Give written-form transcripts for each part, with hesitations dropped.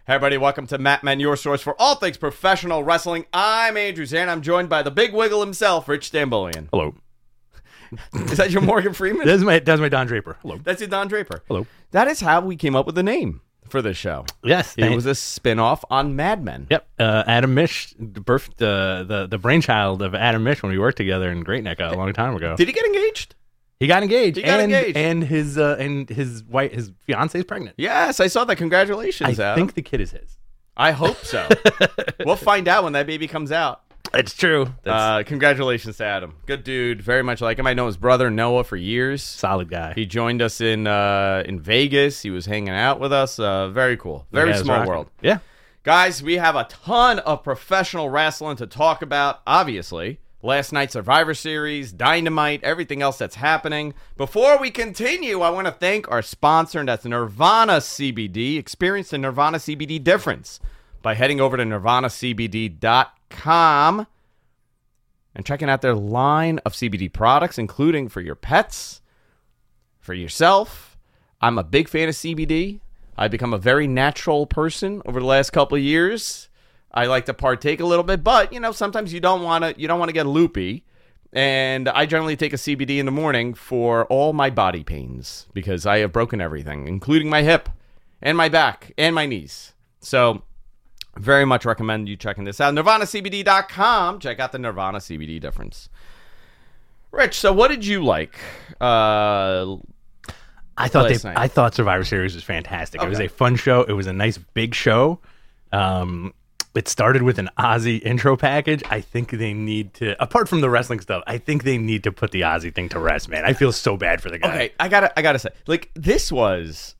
Hey everybody, welcome to Mat Men, your source for all things professional wrestling. I'm Andrew Zan. I'm joined by the big wiggle himself, Rich Stambolian. Hello. Is that your Morgan Freeman? That's my Don Draper. Hello. That's your Don Draper. Hello. That is how we came up with the name for this show. Yes. It was a spin-off on Mad Men. Yep. Adam Mish birthed the brainchild of Adam Mish when we worked together in Great Neck a long time ago. Did he get engaged? He got engaged. engaged. And his fiance is pregnant. Yes, I saw that. Congratulations, I Adam. think the kid is his. I hope so. We'll find out when that baby comes out. It's true. Congratulations to Adam. Good dude. Very much like him. I know his brother Noah for years. Solid guy. He joined us in Vegas. He was hanging out with us. Very cool. Very small world. Yeah. Guys, we have a ton of professional wrestling to talk about, obviously. Last night's Survivor Series, Dynamite, everything else that's happening. Before we continue, I want to thank our sponsor, and that's Nirvana CBD. Experience the Nirvana CBD difference by heading over to nirvanacbd.com and checking out their line of CBD products, including for your pets, for yourself. I'm a big fan of CBD. I've become a very natural person over the last couple of years. I like to partake a little bit, but sometimes you don't want to get loopy. And I generally take a CBD in the morning for all my body pains because I have broken everything, including my hip and my back and my knees. So very much recommend you checking this out. NirvanaCBD.com. Check out the Nirvana CBD difference. Rich, so what did you like? I thought Survivor Series was fantastic. Okay. It was a fun show. It was a nice big show. It started with an Ozzy intro package. I think they need to, apart from the wrestling stuff, I think they need to put the Ozzy thing to rest, man. I feel so bad for the guy. Okay, I gotta say, this was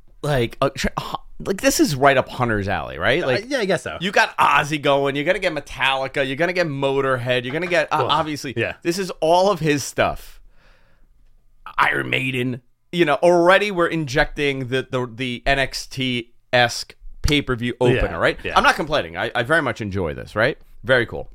this is right up Hunter's alley, right? Yeah, I guess so. You got Ozzy going. You're gonna get Metallica. You're gonna get Motorhead. You're gonna get obviously. Yeah. This is all of his stuff. Iron Maiden. Already we're injecting the NXT-esque pay-per-view opener, right? Yeah. I'm not complaining. I very much enjoy this, right? Very cool.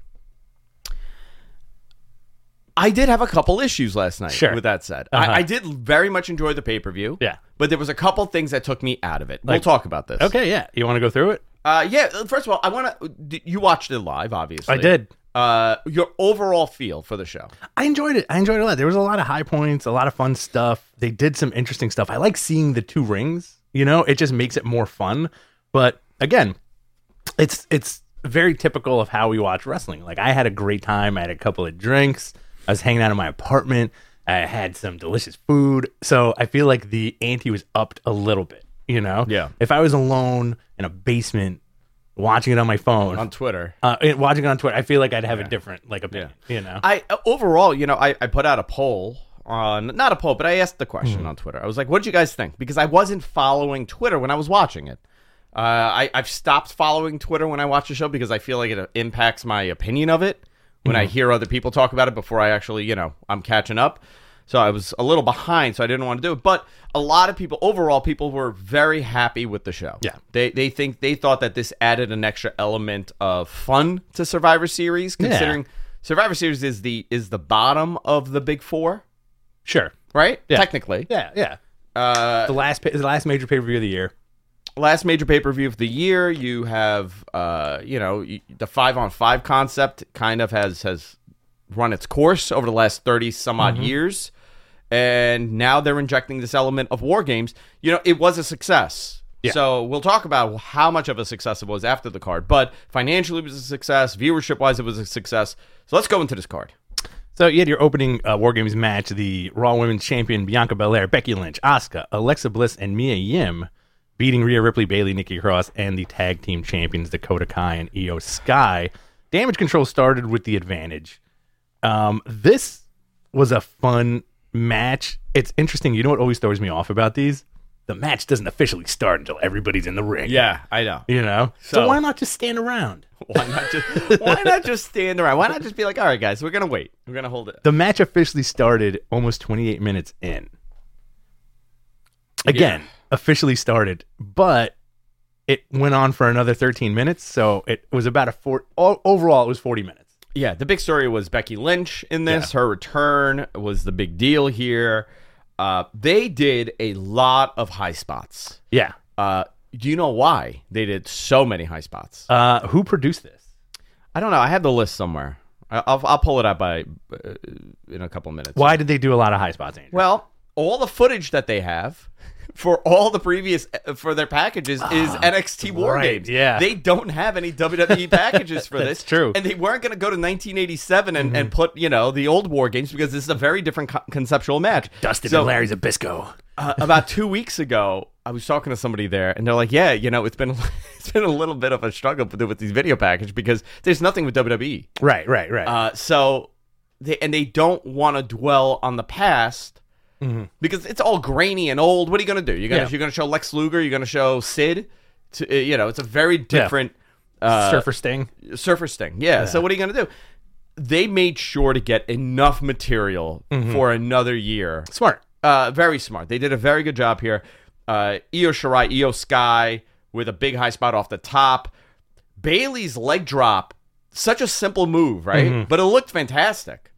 I did have a couple issues last night, with that said. I did very much enjoy the pay-per-view. Yeah. But there was a couple things that took me out of it. We'll talk about this. Okay, yeah. You want to go through it? Yeah, first of all, I want to... You watched it live, obviously. I did. Your overall feel for the show. I enjoyed it. A lot. There was a lot of high points, a lot of fun stuff. They did some interesting stuff. I like seeing the two rings. It just makes it more fun. But again, it's very typical of how we watch wrestling. Like, I had a great time. I had a couple of drinks. I was hanging out in my apartment. I had some delicious food. So I feel like the ante was upped a little bit, Yeah. If I was alone in a basement watching it on my phone. On Twitter. Watching it on Twitter, I feel like I'd have a different opinion, I overall, I put out a poll on, not a poll, but I asked the question on Twitter. I was like, what did you guys think? Because I wasn't following Twitter when I was watching it. I've stopped following Twitter when I watch the show because I feel like it impacts my opinion of it when I hear other people talk about it before I actually, I'm catching up. So I was a little behind, so I didn't want to do it. But a lot of people, overall, people were very happy with the show. Yeah. They thought that this added an extra element of fun to Survivor Series, considering Survivor Series is the bottom of the big four. Sure. Right? Yeah. Technically. Yeah. The last major pay-per-view of the year. Last major pay-per-view of the year. You have, the 5-on-5 concept kind of has run its course over the last 30 some odd years. And now they're injecting this element of war games. It was a success. Yeah. So we'll talk about how much of a success it was after the card. But financially, it was a success. Viewership-wise, it was a success. So let's go into this card. So you had your opening War Games match. The Raw Women's Champion Bianca Belair, Becky Lynch, Asuka, Alexa Bliss, and Mia Yim beating Rhea Ripley, Bayley, Nikki Cross, and the tag team champions Dakota Kai and Io Sky. Damage Control started with the advantage. This was a fun match. It's interesting. You know what always throws me off about these? The match doesn't officially start until everybody's in the ring. Yeah, I know. So why not just stand around? Why not just stand around? Why not just be like, all right, guys, we're going to wait. We're going to hold it. The match officially started almost 28 minutes in. Again, officially started, but it went on for another 13 minutes, so it was about overall it was 40 minutes. Yeah, the big story was Becky Lynch in this. Yeah. Her return was the big deal here. They did a lot of high spots. Yeah. Do you know why they did so many high spots? Who produced this? I don't know. I have the list somewhere. I'll pull it up in a couple minutes. Why did they do a lot of high spots, Andrew? Well, all the footage that they have for all the previous for their packages is NXT War right, Games. yeah. They don't have any WWE packages for That's this. true. And they weren't going to go to 1987 and put, the old War Games because this is a very different conceptual match. Dustin So, and Larry Zbyszko. about 2 weeks ago, I was talking to somebody there, and they're like, "Yeah, it's been a little bit of a struggle with these video packages because there's nothing with WWE." Right. So they don't want to dwell on the past because it's all grainy and old. What are you going to do? You're going to show Lex Luger. You're going to show Sid. It's a very different Surfer Sting. Surfer Sting. Yeah. So what are you going to do? They made sure to get enough material for another year. Smart. Very smart. They did a very good job here. Io Shirai, Io Sky with a big high spot off the top. Bailey's leg drop, such a simple move, right? But it looked fantastic.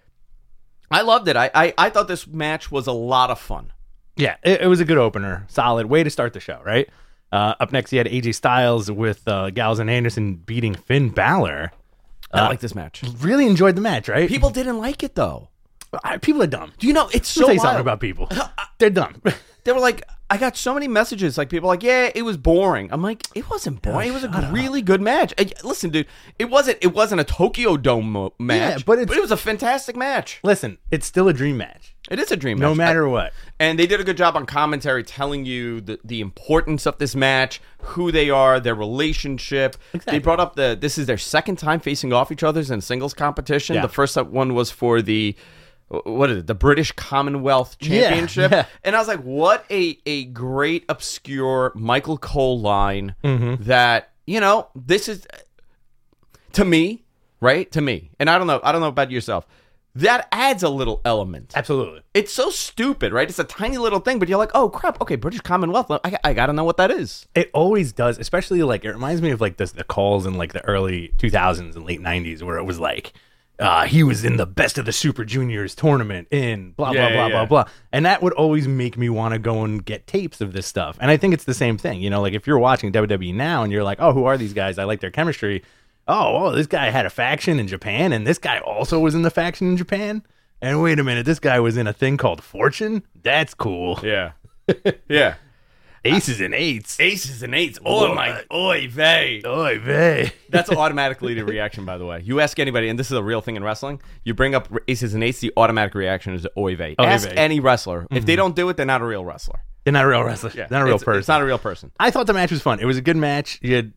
I loved it. I thought this match was a lot of fun. Yeah, it was a good opener. Solid way to start the show, right? Up next, you had AJ Styles with Gallows and Anderson beating Finn Balor. I like this match. Really enjoyed the match, right? People didn't like it, though. People are dumb. Do you know, it's so Say wild. something about people. They're dumb. They were like, I got so many messages, like people like, yeah, it was boring. I'm like, it wasn't boring. It was a really good match. Listen, dude, it wasn't a Tokyo Dome match, Yeah, but it was a fantastic match. Listen, it's still a dream match. It is a dream match. No matter what. And they did a good job on commentary telling you the importance of this match, who they are, their relationship. Exactly. They brought up this is their second time facing off each other in singles competition. Yeah. The first one was for the the British Commonwealth Championship. Yeah. And I was like, what a great obscure Michael Cole line that, this is to me, right? To me. And I don't know about yourself. That adds a little element. Absolutely. It's so stupid, right? It's a tiny little thing, but you're like, oh crap, okay, British Commonwealth. I got to know what that is. It always does, especially it reminds me of the calls in the early 2000s and late 90s where it was like, he was in the Best of the Super Juniors tournament in blah, blah, blah. And that would always make me want to go and get tapes of this stuff. And I think it's the same thing. If you're watching WWE now and you're like, oh, who are these guys? I like their chemistry. Oh, this guy had a faction in Japan, and this guy also was in the faction in Japan. And wait a minute, this guy was in a thing called Fortune? That's cool. Yeah. Yeah. Aces and eights. Aces and eights. Oh my, oy vey. Oy vey. That's automatically the reaction, by the way. You ask anybody, and this is a real thing in wrestling, you bring up aces and eights, the automatic reaction is oy vey. Ask any wrestler. If they don't do it, they're not a real wrestler. They're not a real wrestler. Yeah. They're not a real person. It's not a real person. I thought the match was fun. It was a good match. You had,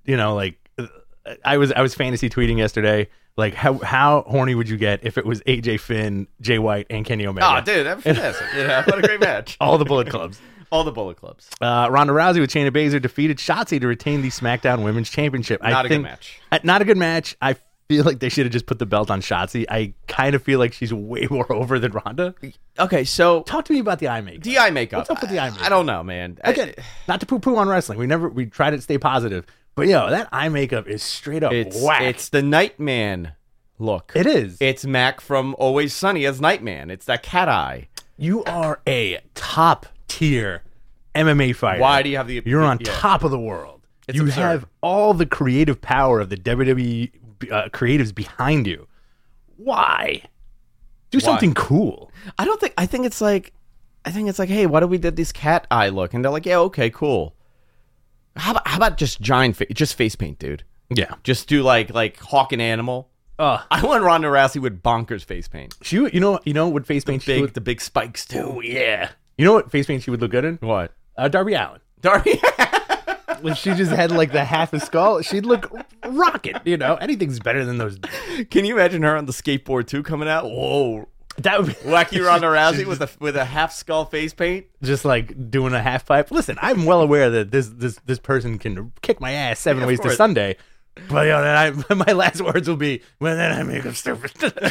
I was fantasy tweeting yesterday. Like, how horny would you get if it was AJ Finn, Jay White, and Kenny Omega? Oh, dude, that was fantastic. What a great match. All the Bullet Clubs. All the Bullet Clubs. Ronda Rousey with Shayna Baszler defeated Shotzi to retain the SmackDown Women's Championship. Not a good match. Not a good match. I feel like they should have just put the belt on Shotzi. I kind of feel like she's way more over than Ronda. Okay, so Talk to me about the eye makeup. the eye makeup. What's up with the eye makeup? I don't know, man. Again, not to poo-poo on wrestling. We try to stay positive. But, that eye makeup is straight up whack. It's the Nightman look. It is. It's Mac from Always Sunny as Nightman. It's that cat eye. You are a top-tier MMA fighter. Why do you have the... You're on yeah. top of the world. It's you absurd. have all the creative power of the WWE creatives behind you. Why? Do something cool. I think it's like, hey, why do we did this cat eye look? And they're like, yeah, okay, cool. How about just just face paint, dude? Yeah. Just do like Hawk and Animal. I want Ronda Rousey with bonkers face paint. She, you know what face paint she would... The big spikes too. Oh, yeah. You know what face paint she would look good in? What? Darby Allin. Darby. If she just had the half a skull, she'd look rocket. Anything's better than those. Can you imagine her on the skateboard too coming out? Whoa. That would be Wacky Ronda Rousey with a half skull face paint. just doing a half pipe. Listen, I'm well aware that this person can kick my ass 7 ways to Sunday. But then my last words will be, well, then I make them stupid.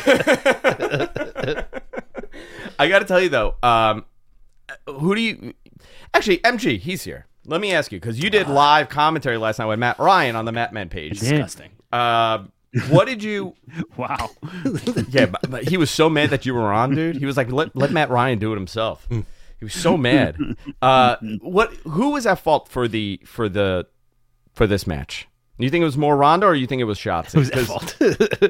I got to tell you though, who do you actually? MG, he's here. Let me ask you, because you did live commentary last night with Matt Ryan on the Matt Men page. Disgusting. What did you? Wow. Yeah, but he was so mad that you were on, dude. He was like, let Matt Ryan do it himself. He was so mad. Who was at fault for this match? You think it was more Ronda, or you think it was Shotzi? Who's at fault?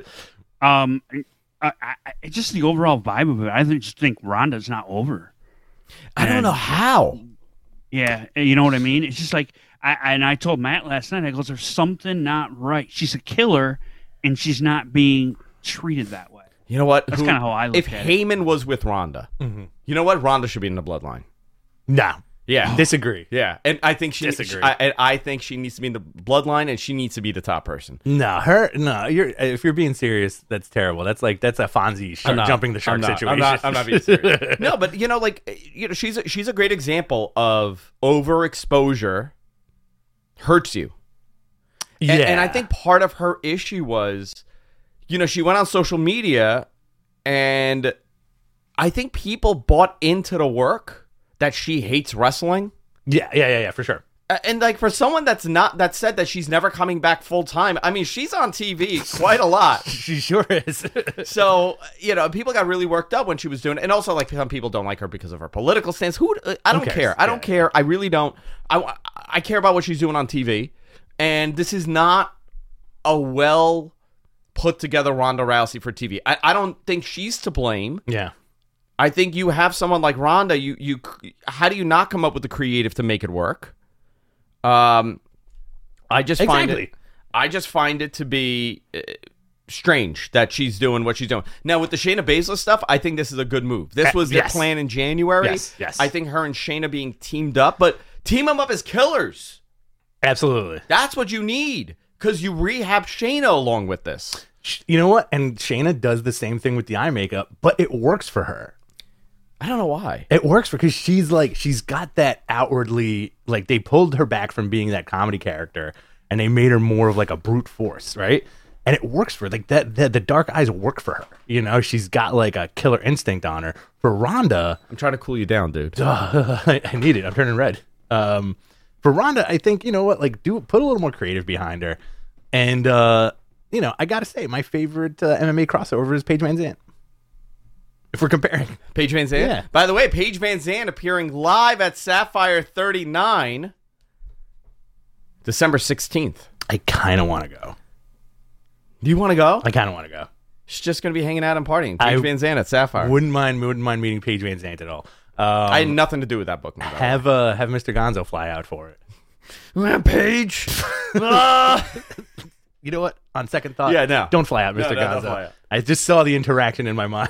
Just the overall vibe of it. I just think Ronda's not over. I don't know how. Yeah, you know what I mean? It's just like, I told Matt last night, I goes, there's something not right. She's a killer, and she's not being treated that way. You know what? That's kind of how I look at it. If Heyman was with Ronda, you know what? Ronda should be in the bloodline. No. Yeah. Disagree. Yeah. And I think Disagree. I think she needs to be in the bloodline, and she needs to be the top person. No, if you're being serious, that's terrible. That's a Fonzie jumping the shark situation. I'm not being serious. No, but she's a great example of overexposure hurts you. Yeah. And I think part of her issue was, she went on social media, and I think people bought into the work that she hates wrestling. Yeah, for sure. And like, for someone that said that she's never coming back full time, I mean, she's on TV quite a lot. She sure is. So, people got really worked up when she was doing it. And also, like, some people don't like her because of her political stance. I don't care. I don't care. I really don't. I care about what she's doing on TV. And this is not a well put together Ronda Rousey for TV. I don't think she's to blame. Yeah. I think you have someone like Ronda. How do you not come up with the creative to make it work? I just find it to be strange that she's doing what she's doing. Now, with the Shayna Baszler stuff, I think this is a good move. This was their plan in January. Yes. I think her and Shayna being teamed up, but team them up as killers. Absolutely. That's what you need, because you rehab Shayna along with this. You know what? And Shayna does the same thing with the eye makeup, but it works for her. I don't know why. It works because she's got that outwardly, like, they pulled her back from being that comedy character and they made her more of like a brute force, right? And it works for her. Like, the dark eyes work for her. She's got like a killer instinct on her. For Ronda, I'm trying to cool you down, dude. I need it. I'm turning red. For Ronda, I think, like, put a little more creative behind her. And I gotta say, my favorite MMA crossover is Paige Van Zandt. If we're comparing. Paige Van Zandt? Yeah. By the way, Paige Van Zandt appearing live at Sapphire 39, December 16th. I kind of want to go. Do you want to go? I kind of want to go. She's just going to be hanging out and partying. Paige Van Zandt at Sapphire. Wouldn't mind meeting Paige Van Zandt at all. I had nothing to do with that booking. Have Mr. Gonzo fly out for it. Paige. You know what? On second thought, no. Don't fly out, Mr. Gonzo. Don't fly out. I just saw the interaction in my mind.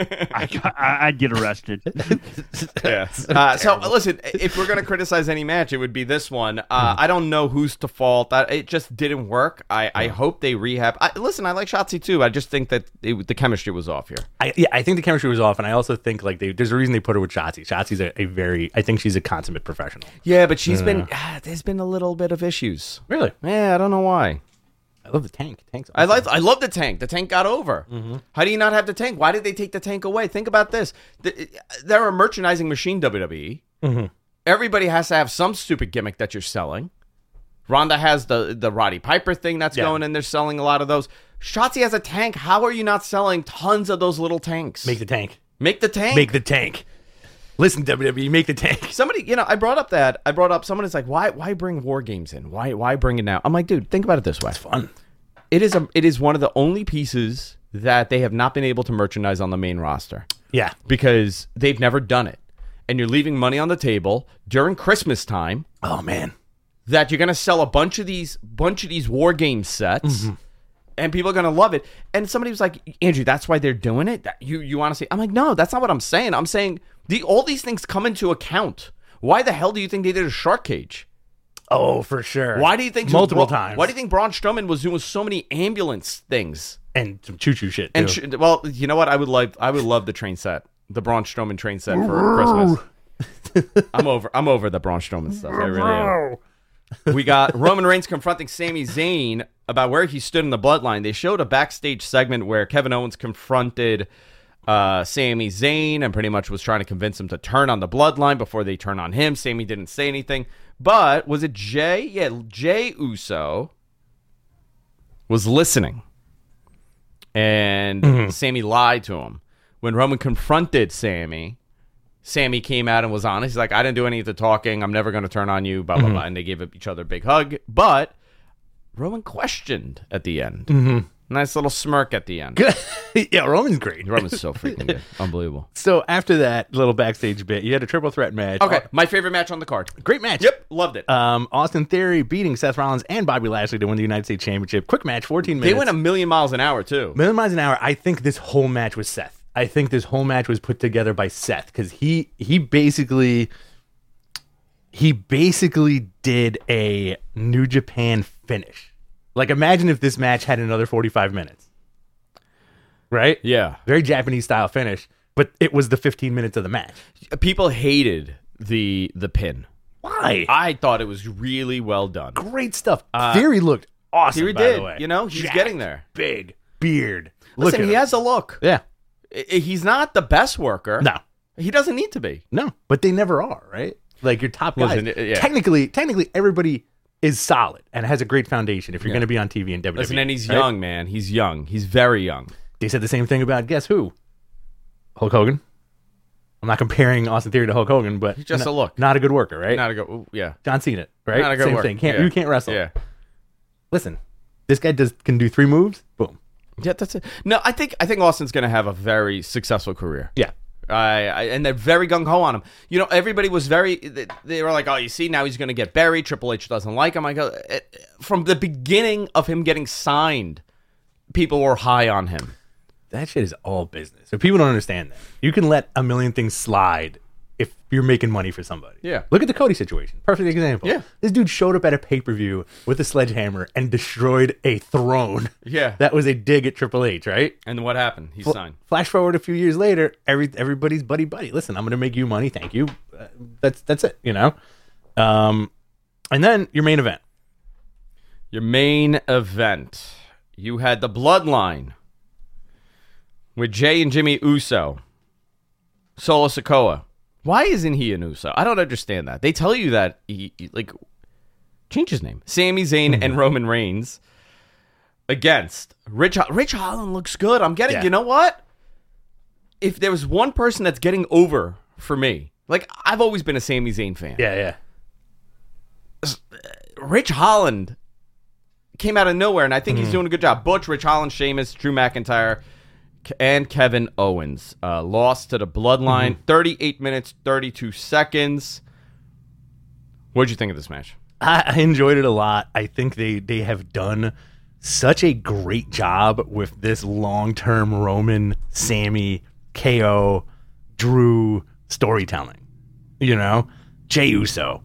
I'd get arrested. Yeah. So listen, if we're going to criticize any match, it would be this one. I don't know who's to fault. It just didn't work. I hope they rehab. Listen, I like Shotzi too. I just think that the chemistry was off here. I think the chemistry was off, and I also think like there's a reason they put her with Shotzi. Shotzi's I think she's a consummate professional. Yeah, but she's been there's been a little bit of issues. Really? Yeah, I don't know why. I love the tank. Tank's awesome. I love the tank. The tank got over. Mm-hmm. How do you not have the tank? Why did they take the tank away? Think about this. They're a merchandising machine, WWE. Mm-hmm. Everybody has to have some stupid gimmick that you're selling. Ronda has the Roddy Piper thing that's going, and they're selling a lot of those. Shotzi has a tank. How are you not selling tons of those little tanks? Make the tank. Make the tank. Make the tank. Listen, WWE, make the tank. Somebody, I brought up someone is like, why bring War Games in? Why bring it now? I'm like, dude, think about it this way. It's fun. It is one of the only pieces that they have not been able to merchandise on the main roster. Yeah. Because they've never done it. And you're leaving money on the table during Christmas time. Oh man. That you're going to sell a bunch of these War Games sets. Mm-hmm. And people are going to love it. And somebody was like, Andrew, that's why they're doing it? You want to say? I'm like, no, that's not what I'm saying. I'm saying all these things come into account. Why the hell do you think they did a shark cage? Oh, for sure. Why do you think multiple times? Why do you think Braun Strowman was doing so many ambulance things and some choo-choo shit too? And well, you know what? I would love the train set, the Braun Strowman train set for Christmas. I'm over the Braun Strowman stuff. I really am. We got Roman Reigns confronting Sami Zayn about where he stood in the bloodline. They showed a backstage segment where Kevin Owens confronted Sami Zayn and pretty much was trying to convince him to turn on the bloodline before they turn on him. Sami didn't say anything. But was it Jay? Yeah, Jay Uso was listening. And Sami lied to him. When Roman confronted Sami, Sammy came out and was honest. He's like, I didn't do any of the talking. I'm never going to turn on you, blah, blah, blah. And they gave each other a big hug. But Roman questioned at the end. Nice little smirk at the end. Yeah, Roman's great. Roman's so freaking good. Unbelievable. So after that little backstage bit, you had a triple threat match. Okay, my favorite match on the card. Great match. Yep, loved it. Austin Theory beating Seth Rollins and Bobby Lashley to win the United States Championship. Quick match, 14 minutes. They went a million miles an hour, too. Million miles an hour. I think this whole match was Seth. I think this whole match was put together by Seth because he basically did a New Japan finish. Like, imagine if this match had another 45 minutes. Right? Yeah. Very Japanese style finish, but it was the 15 minutes of the match. People hated the pin. Why? I thought it was really well done. Great stuff. Theory looked awesome, Theory by did. the way. You know, he's Jacked, getting there. Big beard. Listen, Look at he him. has a look. Yeah. He's not the best worker. No. He doesn't need to be. No. But they never are, right? Like your top guys. Listen, yeah. Technically, everybody is solid and has a great foundation if you're going to be on TV in WWE. Listen, and he's right? young, man. He's young. He's very young. They said the same thing about guess who? Hulk Hogan. I'm not comparing Austin Theory to Hulk Hogan, but He's just a look. Not a good worker, right? Not a good. Ooh, yeah. John Cena, right? Not a good same worker. thing. Yeah. You can't wrestle. Yeah. Listen, this guy can do 3 moves. Boom. Yeah, that's it. No, I think Austin's going to have a very successful career. Yeah. And they're very gung ho on him. You know, everybody was they were like, oh, you see, now he's going to get buried. Triple H doesn't like him. I go, from the beginning of him getting signed, people were high on him. That shit is all business. So people don't understand that. You can let a million things slide if you're making money for somebody. Yeah. Look at the Cody situation. Perfect example. Yeah. This dude showed up at a pay-per-view with a sledgehammer and destroyed a throne. Yeah. That was a dig at Triple H, right? And what happened? He signed. Flash forward a few years later, everybody's buddy. Listen, I'm going to make you money. Thank you. That's it, you know? And then your main event. Your main event. You had the Bloodline with Jay and Jimmy Uso. Solo Sikoa. Why isn't he an Uso? I don't understand that. They tell you that he change his name. Sami Zayn and Roman Reigns against Rich Holland looks good. I'm getting, you know what? If there was one person that's getting over for me, like I've always been a Sami Zayn fan. Yeah. Rich Holland came out of nowhere, and I think he's doing a good job. Butch, Rich Holland, Sheamus, Drew McIntyre, and Kevin Owens lost to the Bloodline. 38 minutes, 32 seconds. What'd you think of this match? I enjoyed it a lot. I think they have done such a great job with this long-term Roman, Sammy, KO, Drew storytelling. You know? Jey Uso.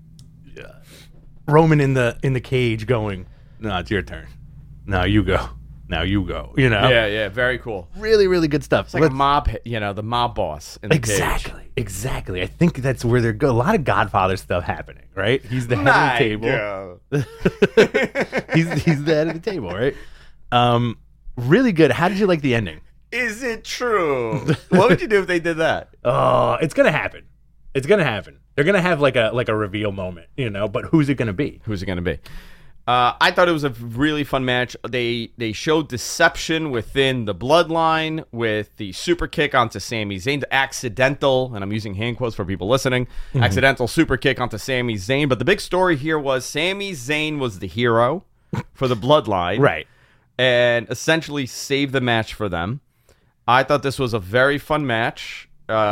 Roman in the cage going, no, it's your turn. Now you go. You know? Yeah, very cool. Really, really good stuff. It's like a mob, the mob boss in the cage. Exactly. I think that's where they're a lot of Godfather stuff happening, right? He's the head of the table. He's the head of the table, right? Really good. How did you like the ending? Is it true? What would you do if they did that? Oh, it's gonna happen. They're gonna have like a reveal moment, you know. But who's it gonna be? Who's it gonna be? I thought it was a really fun match. They showed deception within the Bloodline with the super kick onto Sami Zayn, the accidental, and I'm using hand quotes for people listening, accidental super kick onto Sami Zayn. But the big story here was Sami Zayn was the hero for the Bloodline. Right. And essentially saved the match for them. I thought this was a very fun match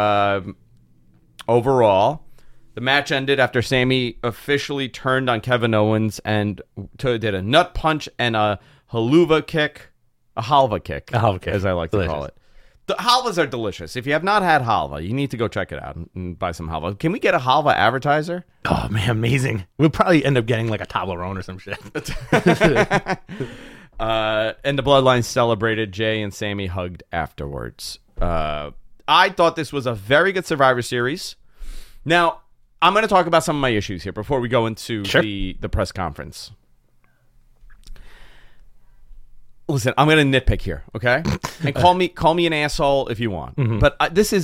overall. The match ended after Sammy officially turned on Kevin Owens and did a nut punch and a halva kick, as I like to call it. The halvas are delicious. If you have not had halva, you need to go check it out and buy some halva. Can we get a halva advertiser? Oh man, amazing! We'll probably end up getting like a Toblerone or some shit. And the Bloodline celebrated. Jay and Sammy hugged afterwards. I thought this was a very good Survivor Series. Now, I'm going to talk about some of my issues here before we go into the press conference. Listen, I'm going to nitpick here, okay? And call me an asshole if you want. But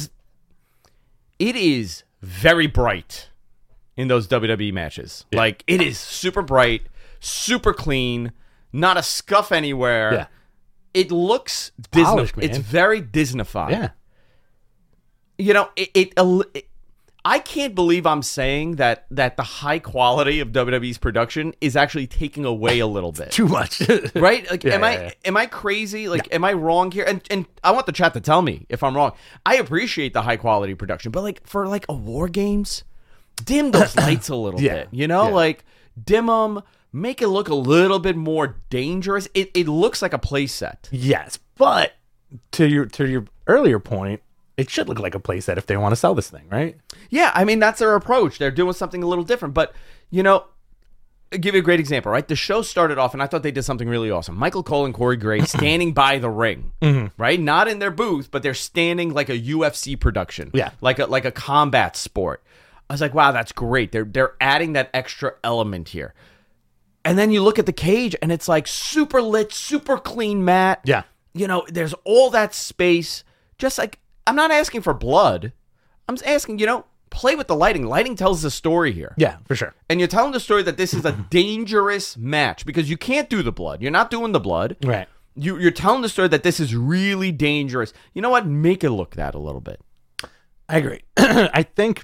it is very bright in those WWE matches. Yeah. Like, it is super bright, super clean, not a scuff anywhere. Yeah. It looks polished, man. It's very Disneyfied. Yeah. I can't believe I'm saying that the high quality of WWE's production is actually taking away a little bit. Too much. Right? Like, am I crazy? Like, am I wrong here? And I want the chat to tell me if I'm wrong. I appreciate the high quality production, but like for like a War Games, dim those lights a little bit. Like dim them, make it look a little bit more dangerous. It looks like a play set. Yes, but to your earlier point, it should look like a playset if they want to sell this thing, right? Yeah, I mean, that's their approach. They're doing something a little different. But, I'll give you a great example, right? The show started off, and I thought they did something really awesome. Michael Cole and Corey Graves standing by the ring, right? Not in their booth, but they're standing like a UFC production. Yeah. Like a combat sport. I was like, wow, that's great. They're adding that extra element here. And then you look at the cage, and it's like super lit, super clean mat. Yeah. There's all that space. Just like, I'm not asking for blood. I'm just asking, play with the lighting. Lighting tells the story here. Yeah, for sure. And you're telling the story that this is a dangerous match because you can't do the blood. You're not doing the blood. Right. You're telling the story that this is really dangerous. You know what? Make it look that a little bit. I agree. I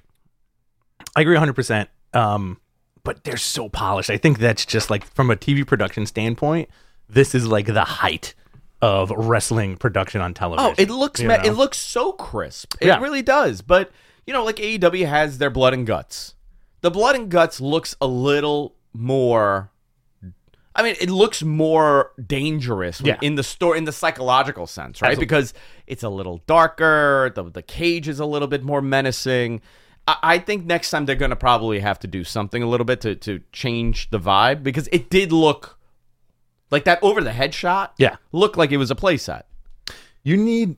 agree 100%. But they're so polished. I think that's just like from a TV production standpoint, this is like the height of wrestling production on television. Oh, it looks so crisp. It really does. But, like AEW has their blood and guts. The blood and guts looks a little more, it looks more dangerous in the story, in the psychological sense, right? Absolutely. Because it's a little darker, the cage is a little bit more menacing. I think next time they're going to probably have to do something a little bit to change the vibe because it did look like that over the head shot. Yeah, looked like it was a play set. You need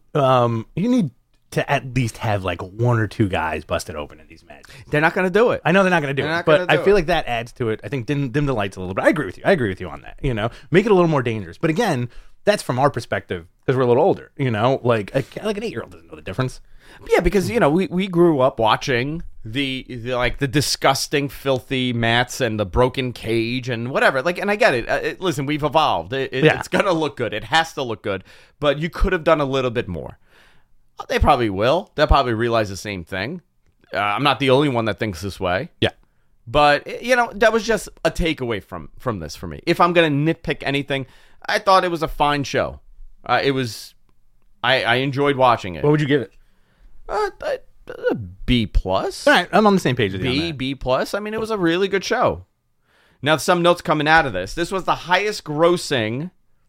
to at least have like one or two guys busted open in these matches. They're not going to do it. I know they're not going to do it, but I feel like that adds to it. I think dim the lights a little bit. I agree with you on that. Make it a little more dangerous. But again, that's from our perspective because we're a little older. Like an 8-year-old doesn't know the difference. Yeah, because we grew up watching the disgusting, filthy mats and the broken cage and whatever. Like, and I get it. Listen, we've evolved. It's gonna look good. It has to look good. But you could have done a little bit more. They probably will. They'll probably realize the same thing. I'm not the only one that thinks this way. Yeah. But that was just a takeaway from this for me. If I'm gonna nitpick anything, I thought it was a fine show. It was. I enjoyed watching it. What would you give it? B plus. All right, I'm on the same page with you. B plus. It was a really good show. Now, some notes coming out of this. This was the highest grossing.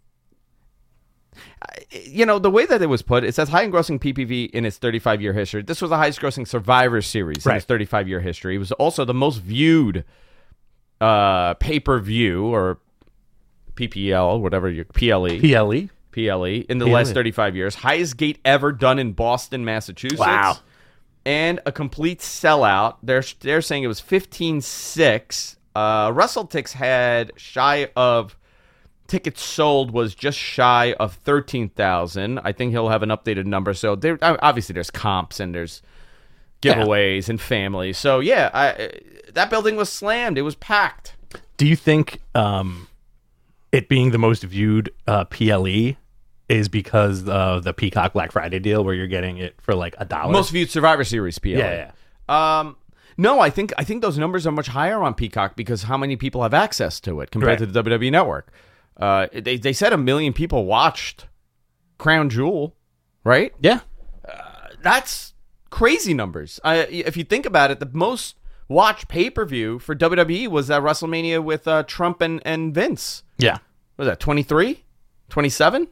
The way that it was put, it says high grossing PPV in its 35-year history. This was the highest grossing Survivor Series in its 35-year history. It was also the most viewed pay-per-view or PPL, whatever your PLE. PLE in the last 35 years. Highest gate ever done in Boston, Massachusetts. Wow. And a complete sellout. They're saying it was 15.6. WrestleTix had shy of tickets sold was just shy of 13,000. I think he'll have an updated number. So there obviously there's comps and there's giveaways and family. So that building was slammed. It was packed. Do you think it being the most viewed PLE is because of the Peacock Black Friday deal where you're getting it for like $1? Most viewed Survivor Series PLE. Yeah. No, I think those numbers are much higher on Peacock because how many people have access to it compared to the WWE Network. They said 1 million people watched Crown Jewel, right? Yeah. That's crazy numbers. If you think about it, the most watched pay-per-view for WWE was that WrestleMania with Trump and Vince. Yeah. What was that, 23? 27?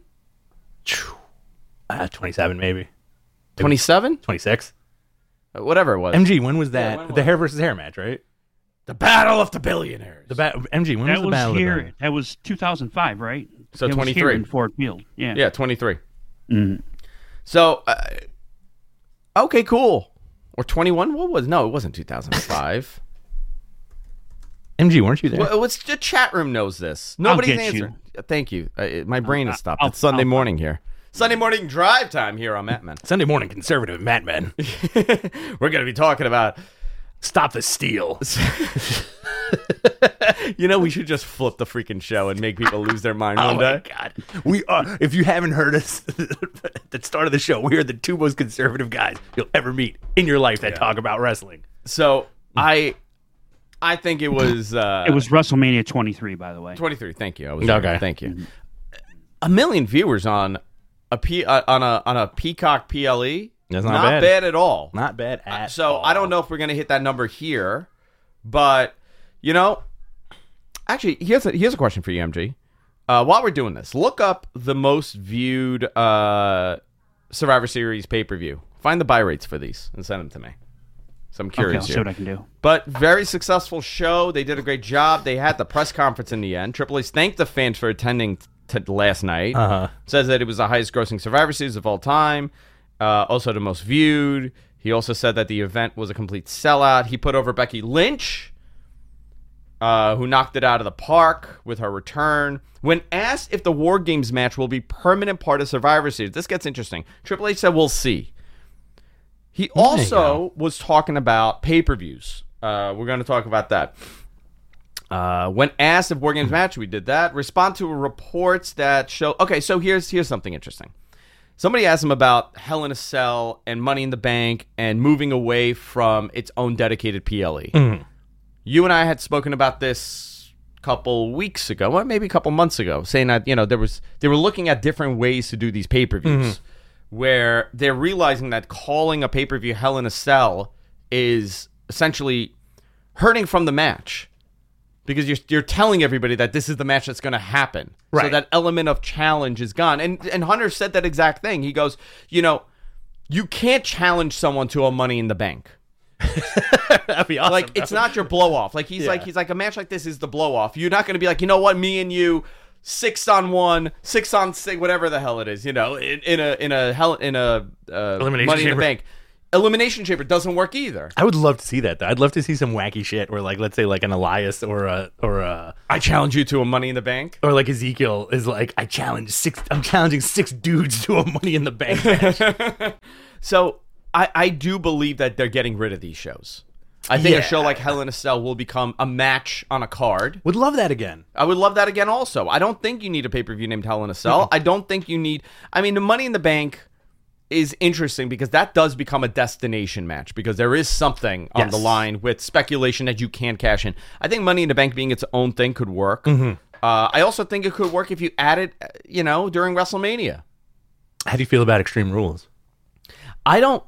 27 maybe. 27? 26. Whatever it was. MG, when was that? when was the hair versus hair match, right? The Battle of the Billionaires. MG, when was the Battle of the Billionaires? That was 2005, right? So it 23. was here in Ford Field. Yeah. Yeah, 23. Mm-hmm. So, okay, cool. Or 21? What was? No, it wasn't 2005. MG, weren't you there? Well, the chat room knows this. Nobody's get answering. Thank you. My brain has stopped. It's Sunday morning here. Sunday morning drive time here on Matt Men. Sunday morning conservative Matt Men. We're going to be talking about Stop the steal. You know, we should just flip the freaking show and make people lose their mind one Oh day. my God. We are, if you haven't heard us at the start of the show, we are the two most conservative guys you'll ever meet in your life that talk about wrestling. So I think it was It was WrestleMania 23, by the way. 23. Thank you. I was Okay. right. Thank you. 1 million viewers on a Peacock PLE. That's not bad at all. Not bad at So all. I don't know if we're going to hit that number here, but actually, here's a question for you, MG. While we're doing this, look up the most viewed Survivor Series pay-per-view. Find the buy rates for these and send them to me. So I'm Okay, curious I'll see here. what I can do. But very successful show. They did a great job. They had the press conference in the end. Triple H thanked the fans for attending last night. Says that it was the highest grossing Survivor Series of all time. Also the most viewed. He also said that the event was a complete sellout. He put over Becky Lynch, who knocked it out of the park with her return. When asked if the War Games match will be permanent part of Survivor Series, this gets interesting. Triple H said, we'll see. He also was talking about pay-per-views. We're going to talk about that. When asked if War Games match, we did that. Respond to reports that show... Okay, so here's something interesting. Somebody asked him about Hell in a Cell and Money in the Bank and moving away from its own dedicated PLE. You and I had spoken about this a couple weeks ago, well, maybe a couple months ago, saying that they were looking at different ways to do these pay-per-views, where they're realizing that calling a pay-per-view Hell in a Cell is essentially hurting from the match. Because you're telling everybody that this is the match that's going to happen. So Right. that element of challenge is gone. And Hunter said that exact thing. He goes, you can't challenge someone to a Money in the Bank. That'd be awesome. Like, it's not your blow-off. Like, he's like, a match like this is the blow-off. You're not going to be like, you know what, me and you, 6-on-1, 6-on-6, whatever the hell it is, in a Elimination Money in Chamber. the Bank. Elimination Chamber doesn't work either. I would love to see that, though. I'd love to see some wacky shit where, like, let's say, like, an Elias or a I challenge you to a Money in the Bank. or like Ezekiel is like, I'm challenging 6 dudes to a Money in the Bank match. So I do believe that they're getting rid of these shows. I think a show like Hell in a Cell will become a match on a card. Would love that again. I would love that again also. I don't think you need a pay-per-view named Hell in a Cell. I don't think you need... I mean, the Money in the Bank is interesting because that does become a destination match because there is something on the line with speculation that you can cash in. I think Money in the Bank being its own thing could work. I also think it could work if you add it, during WrestleMania. How do you feel about Extreme Rules? I don't...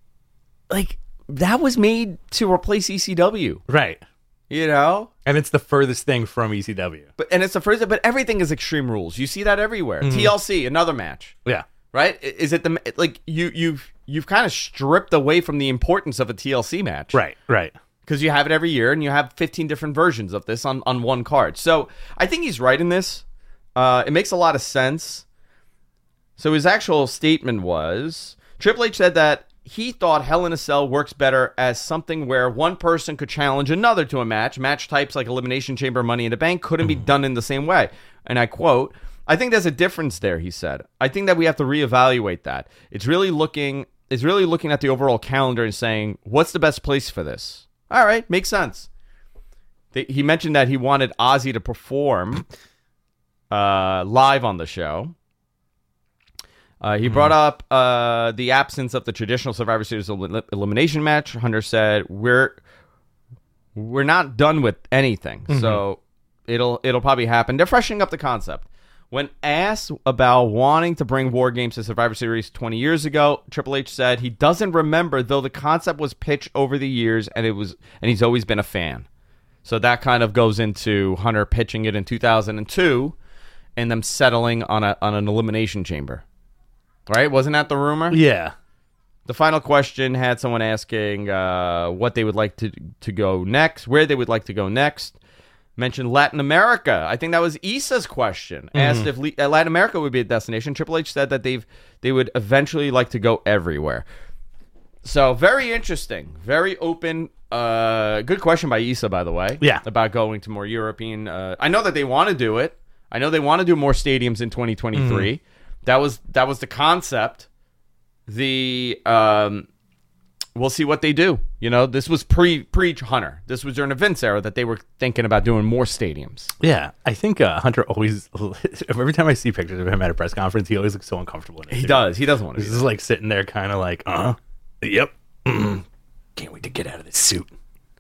that was made to replace ECW, Right. And it's the furthest thing from ECW. But it's the first... But everything is Extreme Rules. You see that everywhere. TLC, another match. Yeah. Right? Is it you've kind of stripped away from the importance of a TLC match. Right. Because you have it every year and you have 15 different versions of this on one card. So I think he's right in this. It makes a lot of sense. So his actual statement was, Triple H said that he thought Hell in a Cell works better as something where one person could challenge another to a match. Match types like Elimination Chamber, Money in the Bank couldn't be done in the same way. And I quote, I think there's a difference there, he said. I think that we have to reevaluate that. It's really looking at the overall calendar and saying, what's the best place for this? All right, makes sense. He mentioned that he wanted Ozzy to perform live on the show. He brought up the absence of the traditional Survivor Series elimination match. Hunter said, we're not done with anything, so it'll probably happen. They're freshening up the concept. When asked about wanting to bring War Games to Survivor Series 20 years ago, Triple H said he doesn't remember, though the concept was pitched over the years, and he's always been a fan. So that kind of goes into Hunter pitching it in 2002, and them settling on an elimination chamber. Right? Wasn't that the rumor? Yeah. The final question had someone asking what they would like to go next, where they would like to go next. Mentioned Latin America. I think that was Issa's question. Asked if Latin America would be a destination. Triple H said that they would eventually like to go everywhere. So very interesting, very open. Good question by Issa, by the way. Yeah. About going to more European. I know that they want to do it. I know they want to do more stadiums in 2023. That was the concept. The we'll see what they do. You know, this was pre Hunter. This was during a Vince era that they were thinking about doing more stadiums. Yeah, I think Hunter always. Every time I see pictures of him at a press conference, he always looks so uncomfortable. In it, He too. does. He doesn't want to. He's just like sitting there, kind of like, yep. Can't wait to get out of this suit.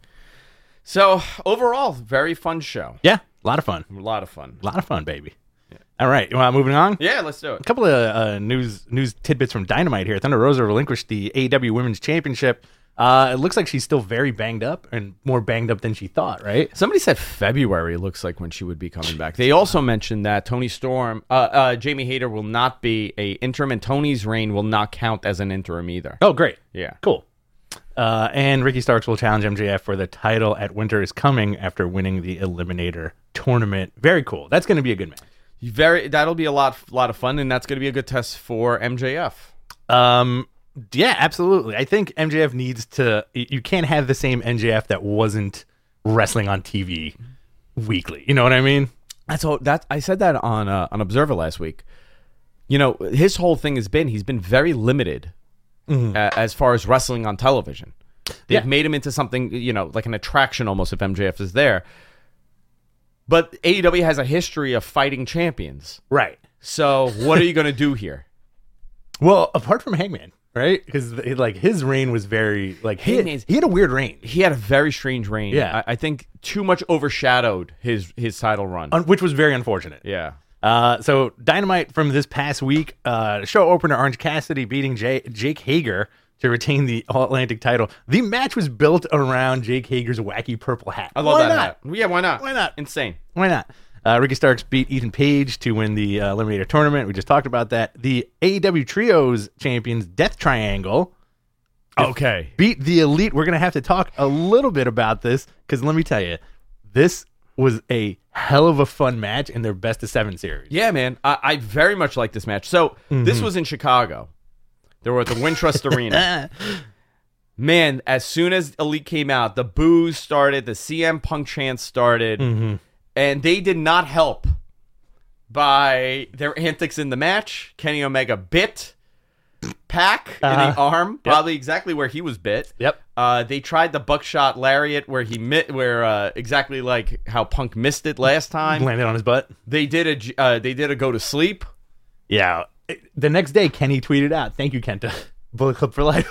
So overall, very fun show. Yeah, a lot of fun. A lot of fun. A lot of fun, baby. All right, you want moving on? Yeah, let's do it. A couple of news tidbits from Dynamite here. Thunder Rosa relinquished the AEW Women's Championship. It looks like she's still very banged up and more banged up than she thought, right? Somebody said February looks like when she would be coming back. They also mentioned that Tony Storm, Jamie Hayter will not be a interim, and Tony's reign will not count as an interim either. Oh, great. Yeah. Cool. And Ricky Starks will challenge MJF for the title at Winter is Coming after winning the Eliminator tournament. Very cool. That's going to be a good match. That'll be a lot of fun, and that's going to be a good test for MJF. Yeah, absolutely. I think MJF needs to. You can't have the same MJF that wasn't wrestling on TV weekly. You know what I mean? I said that on Observer last week. You know, his whole thing has been he's been very limited as far as wrestling on television. They've made him into something, you know, like an attraction almost if MJF is there. But AEW has a history of fighting champions. Right. So what are you going to do here? Well, apart from Hangman, right? Because like his reign was very like he had a weird reign. He had a very strange reign. Yeah. I think too much overshadowed his title run. Which was very unfortunate. Yeah. So Dynamite from this past week, show opener Orange Cassidy beating Jake Hager to retain the All-Atlantic title. The match was built around Jake Hager's wacky purple hat. I love Why that not? hat. Yeah, why not? Why not? Insane. Why not? Ricky Starks beat Ethan Page to win the Eliminator tournament. We just talked about that. The AEW Trios champions, Death Triangle, Okay. beat the Elite. We're going to have to talk a little bit about this because let me tell you, this was a hell of a fun match in their best of 7 series. Yeah, man. I very much like this match. So this was in Chicago. They were at the Wintrust Arena. Man, as soon as Elite came out, the boos started, the CM Punk chants started, and they did not help by their antics in the match. Kenny Omega bit Pac in the arm, probably exactly where he was bit. Yep. They tried the buckshot lariat where exactly like how Punk missed it last time. Landed on his butt. They did a go to sleep. Yeah. The next day, Kenny tweeted out, "Thank you, Kenta. Bullet Club for life."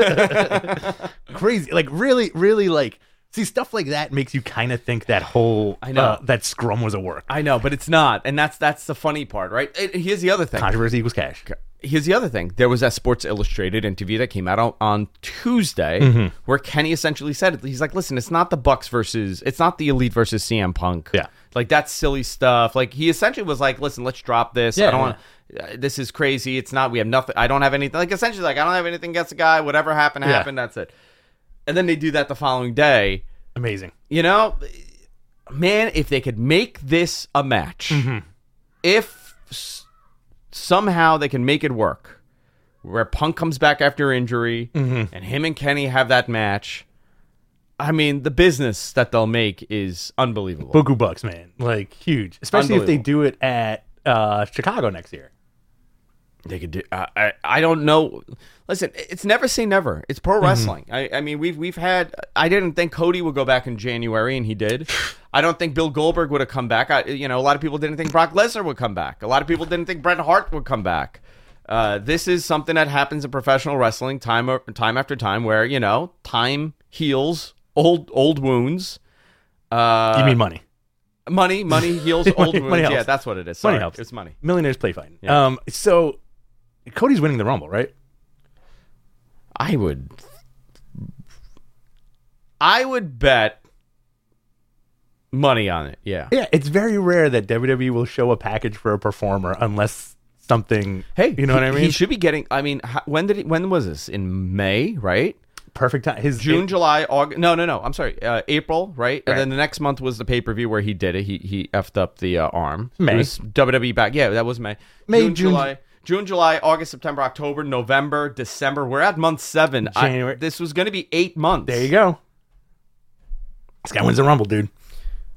Crazy. Like, really, really, like, see, stuff like that makes you kind of think that whole, I know. that scrum was a work. I know, but it's not, and that's the funny part, right? Here's the other thing. Controversy equals cash. Here's the other thing. There was that Sports Illustrated interview that came out on Tuesday where Kenny essentially said it. He's like, listen, it's not the Elite versus CM Punk. Yeah. Like, that's silly stuff. Like, he essentially was like, listen, let's drop this. Yeah, I don't want this is crazy. It's not, we have nothing. I don't have anything. Like, essentially, like, I don't have anything against the guy. Whatever happened, that's it. And then they do that the following day. Amazing. You know, man, if they could make this a match, if somehow they can make it work, where Punk comes back after injury, and him and Kenny have that match, I mean, the business that they'll make is unbelievable. Buku bucks, man. Like, huge. Especially if they do it at Chicago next year. They could do. I don't know. Listen, it's never say never. It's pro wrestling. I mean, we've had. I didn't think Cody would go back in January, and he did. I don't think Bill Goldberg would have come back. A lot of people didn't think Brock Lesnar would come back. A lot of people didn't think Bret Hart would come back. This is something that happens in professional wrestling time after time, where time heals old wounds. You mean money? Money heals old wounds. Money helps. Yeah, that's what it is. Sorry. Money helps. It's money. Millionaires play fighting. Yeah. So Cody's winning the Rumble, right? I would bet money on it. Yeah. Yeah, it's very rare that WWE will show a package for a performer unless something. Hey, you know what I mean? He should be getting. I mean, when was this? In May, right? Perfect time. June, July, August. No. I'm sorry. April, right? And then the next month was the pay-per-view where he did it. He effed up the arm. May. It was WWE back. Yeah, that was May. June, July, August, September, October, November, December. We're at month 7. January. This was going to be 8 months. There you go. This guy wins the Rumble, dude.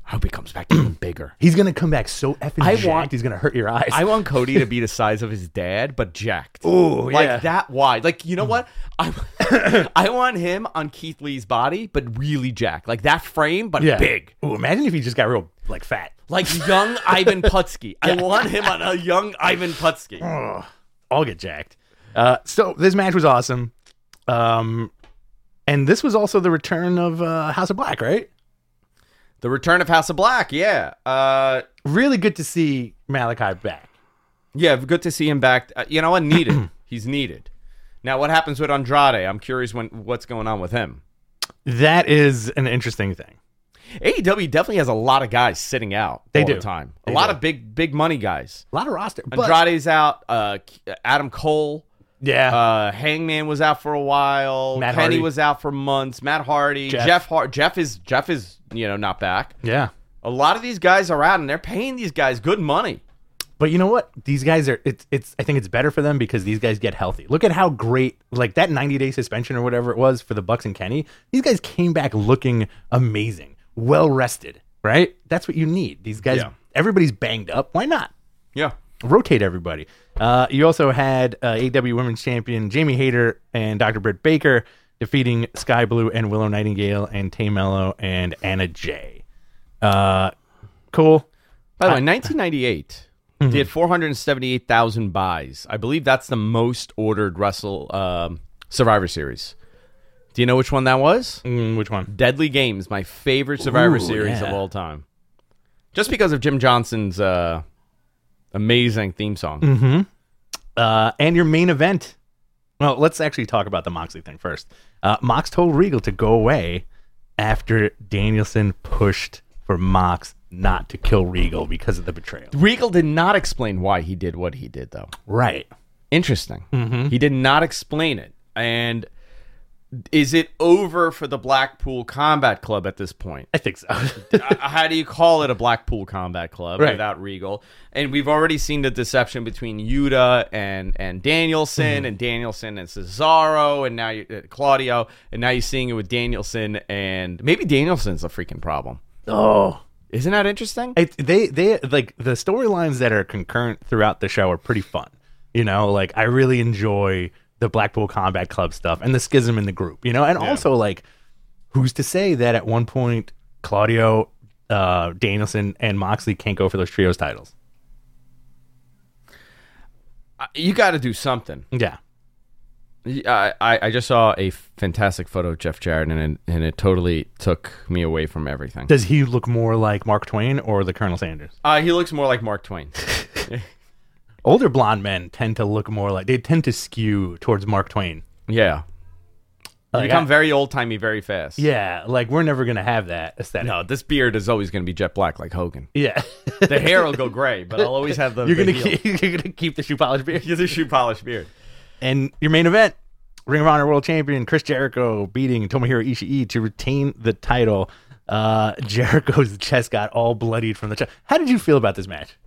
I hope he comes back even bigger. He's gonna come back so effing jacked. He's gonna hurt your eyes. I want Cody to be the size of his dad, but jacked. Ooh, like yeah. that wide. Like, you know what? I want him on Keith Lee's body, but really jacked. Like that frame, but big. Ooh, imagine if he just got real like fat. Like young Ivan Putski. I want him on a young Ivan Putski. I'll get jacked. So this match was awesome. And this was also the return of House of Black, right? The return of House of Black, yeah. Really good to see Malachi back. Yeah, good to see him back. You know what? Needed. He's needed. Now, what happens with Andrade? I'm curious what's going on with him. That is an interesting thing. AEW definitely has a lot of guys sitting out all the time. A lot of big money guys. A lot of roster. Andrade's out. Adam Cole. Yeah. Hangman was out for a while. Matt Kenny Hardy was out for months. Matt Hardy. Jeff is not back. Yeah. A lot of these guys are out, and they're paying these guys good money. But you know what? These guys are. I think it's better for them because these guys get healthy. Look at how great, like that 90-day suspension or whatever it was for the Bucks and Kenny. These guys came back looking amazing, well rested. Right? That's what you need. These guys. Yeah. Everybody's banged up. Why not? Yeah. Rotate everybody. You also had AEW Women's Champion Jamie Hayter and Dr. Britt Baker defeating Sky Blue and Willow Nightingale and Tay Mello and Anna Jay. Cool. By the way, 1998, they had 478,000 buys. I believe that's the most ordered Survivor Series. Do you know which one that was? Which one? Deadly Games, my favorite Survivor Series of all time. Just because of Jim Johnson's amazing theme song. And your main event. Well, let's actually talk about the Moxley thing first. Mox told Regal to go away after Danielson pushed for Mox not to kill Regal because of the betrayal. Regal did not explain why he did what he did, though. Right. Interesting. He did not explain it. And is it over for the Blackpool Combat Club at this point? I think so. How do you call it a Blackpool Combat Club without Regal? And we've already seen the deception between Yuta and Danielson, and Danielson and Cesaro, and now Claudio, and now you're seeing it with Danielson, and maybe Danielson's a freaking problem. Oh, isn't that interesting? They like the storylines that are concurrent throughout the show are pretty fun. You know, like I really enjoy the Blackpool Combat Club stuff and the schism in the group, you know, and also like who's to say that at one point Claudio, Danielson, and Moxley can't go for those trios titles? You got to do something. Yeah. I just saw a fantastic photo of Jeff Jarrett, and it totally took me away from everything. Does he look more like Mark Twain or the Colonel Sanders? He looks more like Mark Twain. Older blonde men tend to look more like, they tend to skew towards Mark Twain. Yeah. You become very old-timey very fast. Yeah, like we're never going to have that aesthetic. No, this beard is always going to be jet black like Hogan. Yeah. The hair will go gray, but I'll always have the You're going to keep the shoe polish beard? You're the shoe polish beard. And your main event, Ring of Honor World Champion Chris Jericho beating Tomohiro Ishii to retain the title. Jericho's chest got all bloodied from the chest. How did you feel about this match?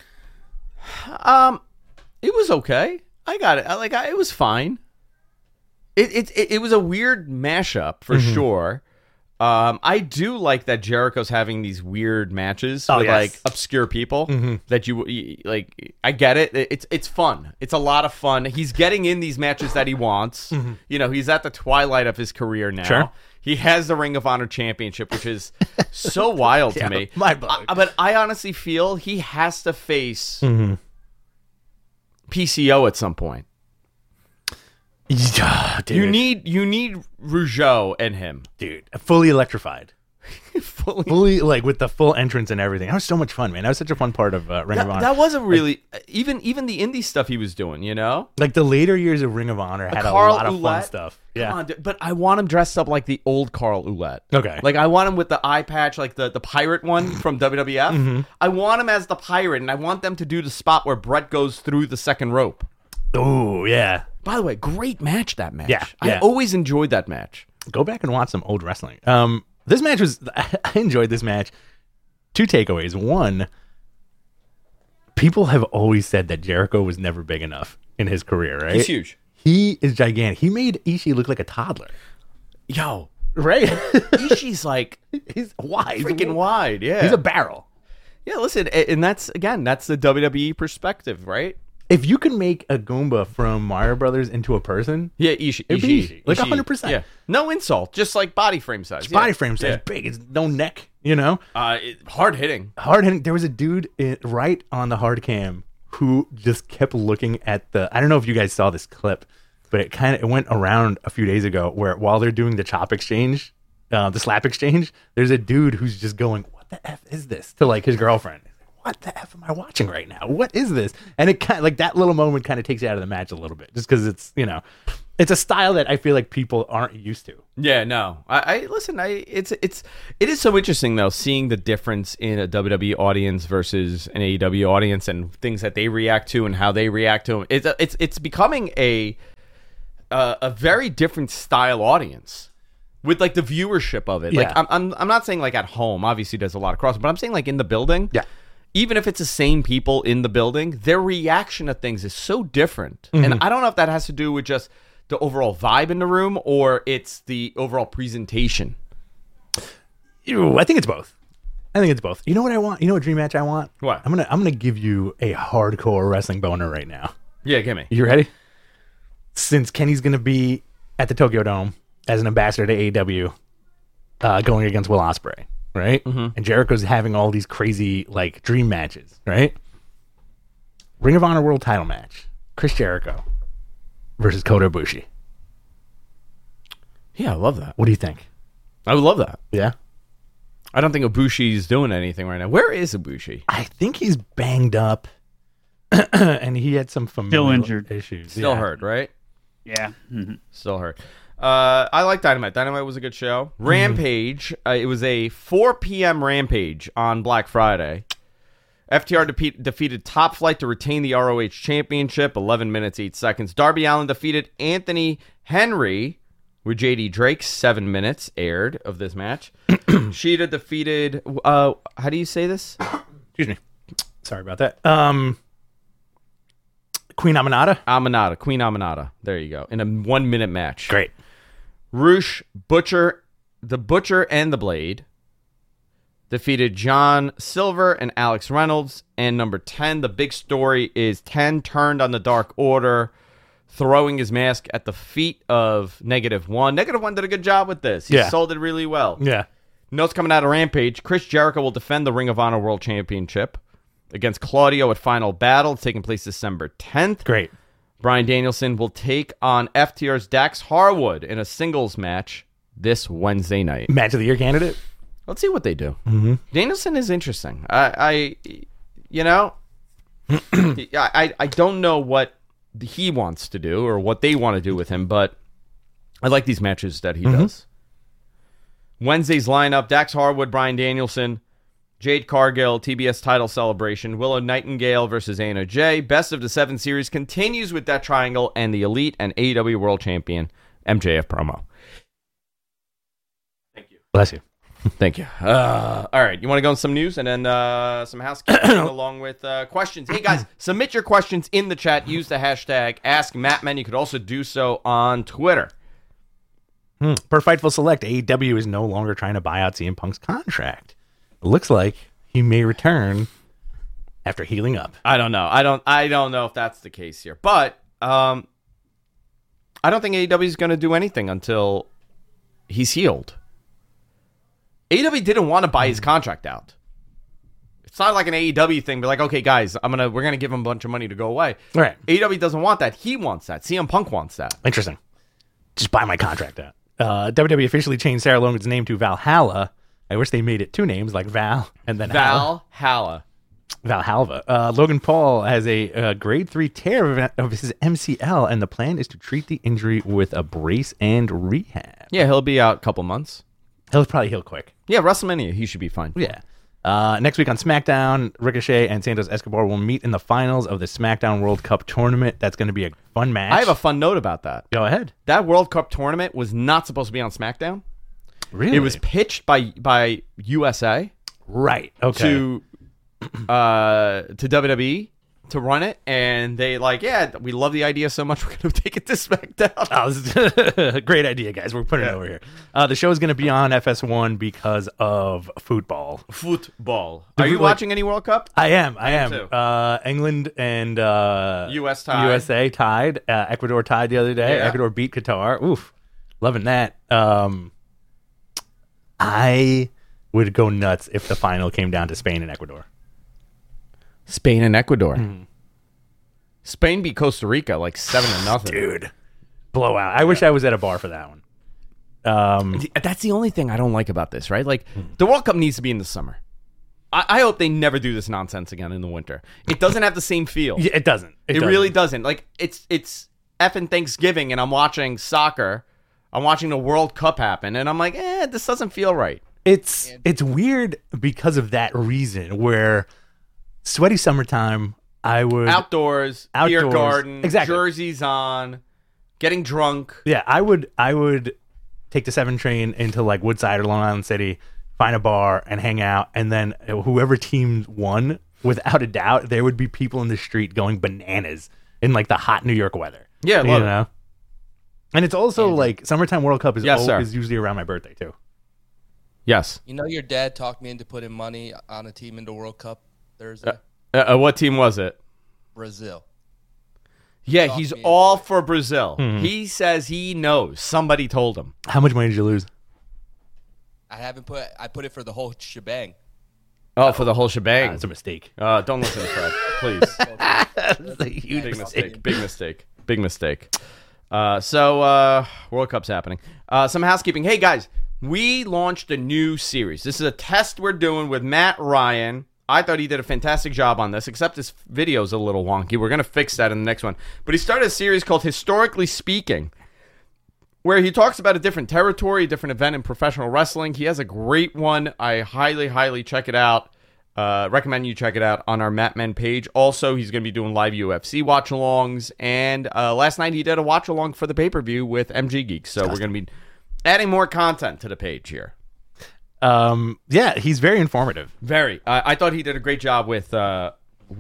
It was okay. I got it. It was fine. It was a weird mashup for sure. I do like that Jericho's having these weird matches with like obscure people that you like. I get it. It's fun. It's a lot of fun. He's getting in these matches that he wants. You know, he's at the twilight of his career now. Sure. He has the Ring of Honor Championship, which is so wild to me. But I honestly feel he has to face PCO at some point. Yeah, dude. You need Rougeau and him, dude. Fully electrified, fully like with the full entrance and everything. That was so much fun, man. That was such a fun part of Ring of Honor. That wasn't really even the indie stuff he was doing. You know, like the later years of Ring of Honor had a lot of fun stuff. Yeah, come on, dude. But I want him dressed up like the old Carl Ouellette. Okay, like I want him with the eye patch, like the pirate one from WWF. I want him as the pirate, and I want them to do the spot where Brett goes through the second rope. Oh yeah. By the way, great match, that match. Yeah. I always enjoyed that match. Go back and watch some old wrestling. This match was... I enjoyed this match. Two takeaways. One, people have always said that Jericho was never big enough in his career, right? He's huge. He is gigantic. He made Ishii look like a toddler. Yo, right? Ishii's like He's wide. freaking wide. Yeah. He's a barrel. Yeah, listen, and that's the WWE perspective, right? If you can make a Goomba from Mario Brothers into a person, Yeah, Ishii. It'd be Ishii. Like 100%. Yeah. No insult, just like body frame size. body frame size big, it's no neck, Hard hitting. hard hitting. There was a dude right on the hard cam who just kept looking at I don't know if you guys saw this clip, but it went around a few days ago where while they're doing the chop exchange, the slap exchange, there's a dude who's just going, "What the F is this?" to like his girlfriend. What the F am I watching right now? What is this? And it kind of like that little moment kind of takes you out of the match a little bit, just because it's it's a style that I feel like people aren't used to. Yeah, no. I listen. It is so interesting though, seeing the difference in a WWE audience versus an AEW audience and things that they react to and how they react to them. It's becoming a very different style audience with like the viewership of it. Yeah. Like I'm not saying like at home. Obviously, there's a lot of cross, but I'm saying like in the building. Yeah. Even if it's the same people in the building, their reaction to things is so different. And I don't know if that has to do with just the overall vibe in the room or it's the overall presentation. I think it's both. You know what I want? You know what dream match I want? What? I'm gonna give you a hardcore wrestling boner right now. Yeah, give me. You ready? Since Kenny's gonna be at the Tokyo Dome as an ambassador to AEW, going against Will Ospreay, right? And Jericho's having all these crazy like dream matches, right? Ring of Honor World Title match: Chris Jericho versus Kota Ibushi. Yeah, I love that. What do you think? I would love that. Yeah, I don't think Ibushi's doing anything right now. Where is Ibushi? I think he's banged up, and he had some familial injured. issues. Still hurt, right? Yeah. Mhm. Still hurt. I like Dynamite. Dynamite was a good show. Rampage. It was a 4 p.m. Rampage on Black Friday. FTR defeated Top Flight to retain the ROH Championship. 11 minutes, 8 seconds. Darby Allin defeated Anthony Henry with JD Drake. 7 minutes aired of this match. Sheeta defeated... how do you say this? Excuse me. Sorry about that. Queen Aminata. Queen Aminata. There you go. In a 1 minute match. Great. Roosh, the Butcher and the Blade defeated John Silver and Alex Reynolds. And number 10, the big story is 10 turned on the Dark Order, throwing his mask at the feet of -1. -1 did a good job with this. He sold it really well. Yeah. Notes coming out of Rampage. Chris Jericho will defend the Ring of Honor World Championship against Claudio at Final Battle, taking place December 10th. Great. Bryan Danielson will take on FTR's Dax Harwood in a singles match this Wednesday night. Match of the year candidate? Let's see what they do. Danielson is interesting. I don't know what he wants to do or what they want to do with him, but I like these matches that he does. Wednesday's lineup: Dax Harwood, Bryan Danielson, Jade Cargill, TBS title celebration, Willow Nightingale versus Anna Jay. Best of the 7 series continues with that triangle and the Elite and AEW World Champion MJF promo. Thank you. Bless you. Thank you. All right. You want to go on some news and then some housekeeping along with questions? Hey, guys, submit your questions in the chat. Use the hashtag AskMattman. You could also do so on Twitter. Per Fightful Select, AEW is no longer trying to buy out CM Punk's contract. It looks like he may return after healing up. I don't know. I don't know if that's the case here. But I don't think AEW is going to do anything until he's healed. AEW didn't want to buy his contract out. It's not like an AEW thing, but like, okay, guys, we're gonna give him a bunch of money to go away. Right. AEW doesn't want that. He wants that. CM Punk wants that. Interesting. Just buy my contract out. WWE officially changed Sarah Logan's name to Valhalla. I wish they made it 2 names, like Val and then Valhalla. Valhalla. Logan Paul has a grade 3 tear of his MCL, and the plan is to treat the injury with a brace and rehab. Yeah, he'll be out a couple months. He'll probably heal quick. Yeah, WrestleMania, he should be fine. Yeah. Next week on SmackDown, Ricochet and Santos Escobar will meet in the finals of the SmackDown World Cup tournament. That's going to be a fun match. I have a fun note about that. Go ahead. That World Cup tournament was not supposed to be on SmackDown. Really? It was pitched by USA right. Okay. to WWE, to run it, and they we love the idea so much we're going to take it to SmackDown. Oh, this is a great idea, guys. We're putting it over here. The show is going to be on FS1 because of football. Football. Are you watching any World Cup? I am. too. England and USA tied. Ecuador tied the other day. Yeah. Ecuador beat Qatar. Oof. Loving that. I would go nuts if the final came down to Spain and Ecuador. Spain and Ecuador. Spain beat Costa Rica 7-0. Dude. Blowout. I wish I was at a bar for that one. That's the only thing I don't like about this, right? The World Cup needs to be in the summer. I hope they never do this nonsense again in the winter. It doesn't have the same feel. Yeah, it doesn't. It really doesn't. It's effing Thanksgiving, and I'm watching soccer. I'm watching the World Cup happen, and I'm like, this doesn't feel right. It's weird because of that reason where sweaty summertime, I would... Outdoors, beer garden, exactly. jerseys on, getting drunk. Yeah, I would take the 7 train into Woodside or Long Island City, find a bar and hang out, and then whoever team won, without a doubt, there would be people in the street going bananas in the hot New York weather. Yeah, you know? And it's also summertime World Cup is usually around my birthday too. Yes. You know, your dad talked me into putting money on a team in the World Cup Thursday. What team was it? Brazil. Yeah, he's all for Brazil. He says he knows. Somebody told him. How much money did you lose? I put it for the whole shebang. Oh, for the whole shebang. It's a mistake. Don't listen to Fred, please. That's a huge Big mistake. So World Cup's happening. Some housekeeping. Hey, guys, we launched a new series. This is a test we're doing with Matt Ryan. I thought he did a fantastic job on this, except his video's a little wonky. We're going to fix that in the next one. But he started a series called Historically Speaking, where he talks about a different territory, a different event in professional wrestling. He has a great one. I highly, highly check it out. Recommend you check it out on our Matt Men page. Also, he's going to be doing live UFC watch-alongs. And last night he did a watch-along for the pay-per-view with MG Geeks. So we're going to be adding more content to the page here. Yeah, he's very informative. Very. I thought he did a great job with the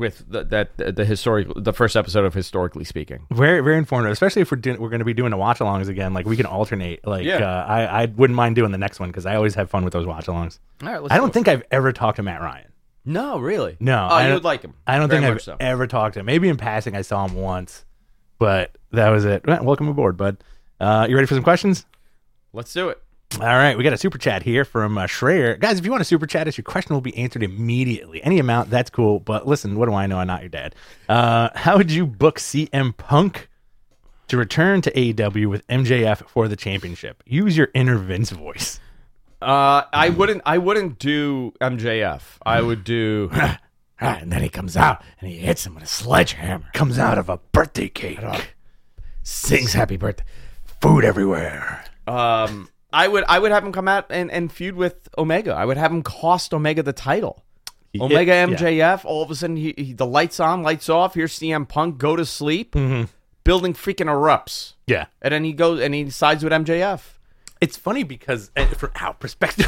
first episode of Historically Speaking. Very, very informative, especially if we're going to be doing the watch-alongs again. We can alternate. I wouldn't mind doing the next one because I always have fun with those watch-alongs. All right, I don't think I've ever talked to Matt Ryan. No, really? No. Oh, you would like him. I don't Very think much I've ever talked to him. Maybe in passing I saw him once, but that was it. Well, welcome aboard, bud. You ready for some questions? Let's do it. All right, we got a super chat here from Schreier. Guys, if you want to super chat us, your question will be answered immediately. Any amount, that's cool. But listen, what do I know? I'm not your dad. How would you book CM Punk to return to AEW with MJF for the championship? Use your inner Vince voice. I wouldn't do MJF. I would do, and then he comes out and he hits him with a sledgehammer. Comes out of a birthday cake. Sings happy birthday. Food everywhere. I would have him come out and feud with Omega. I would have him cost Omega the title. Omega MJF. Yeah. All of a sudden, he the lights on, lights off. Here's CM Punk. Go to sleep. Building freaking erupts. Yeah, and then he goes and he sides with MJF. It's funny because from our perspectively,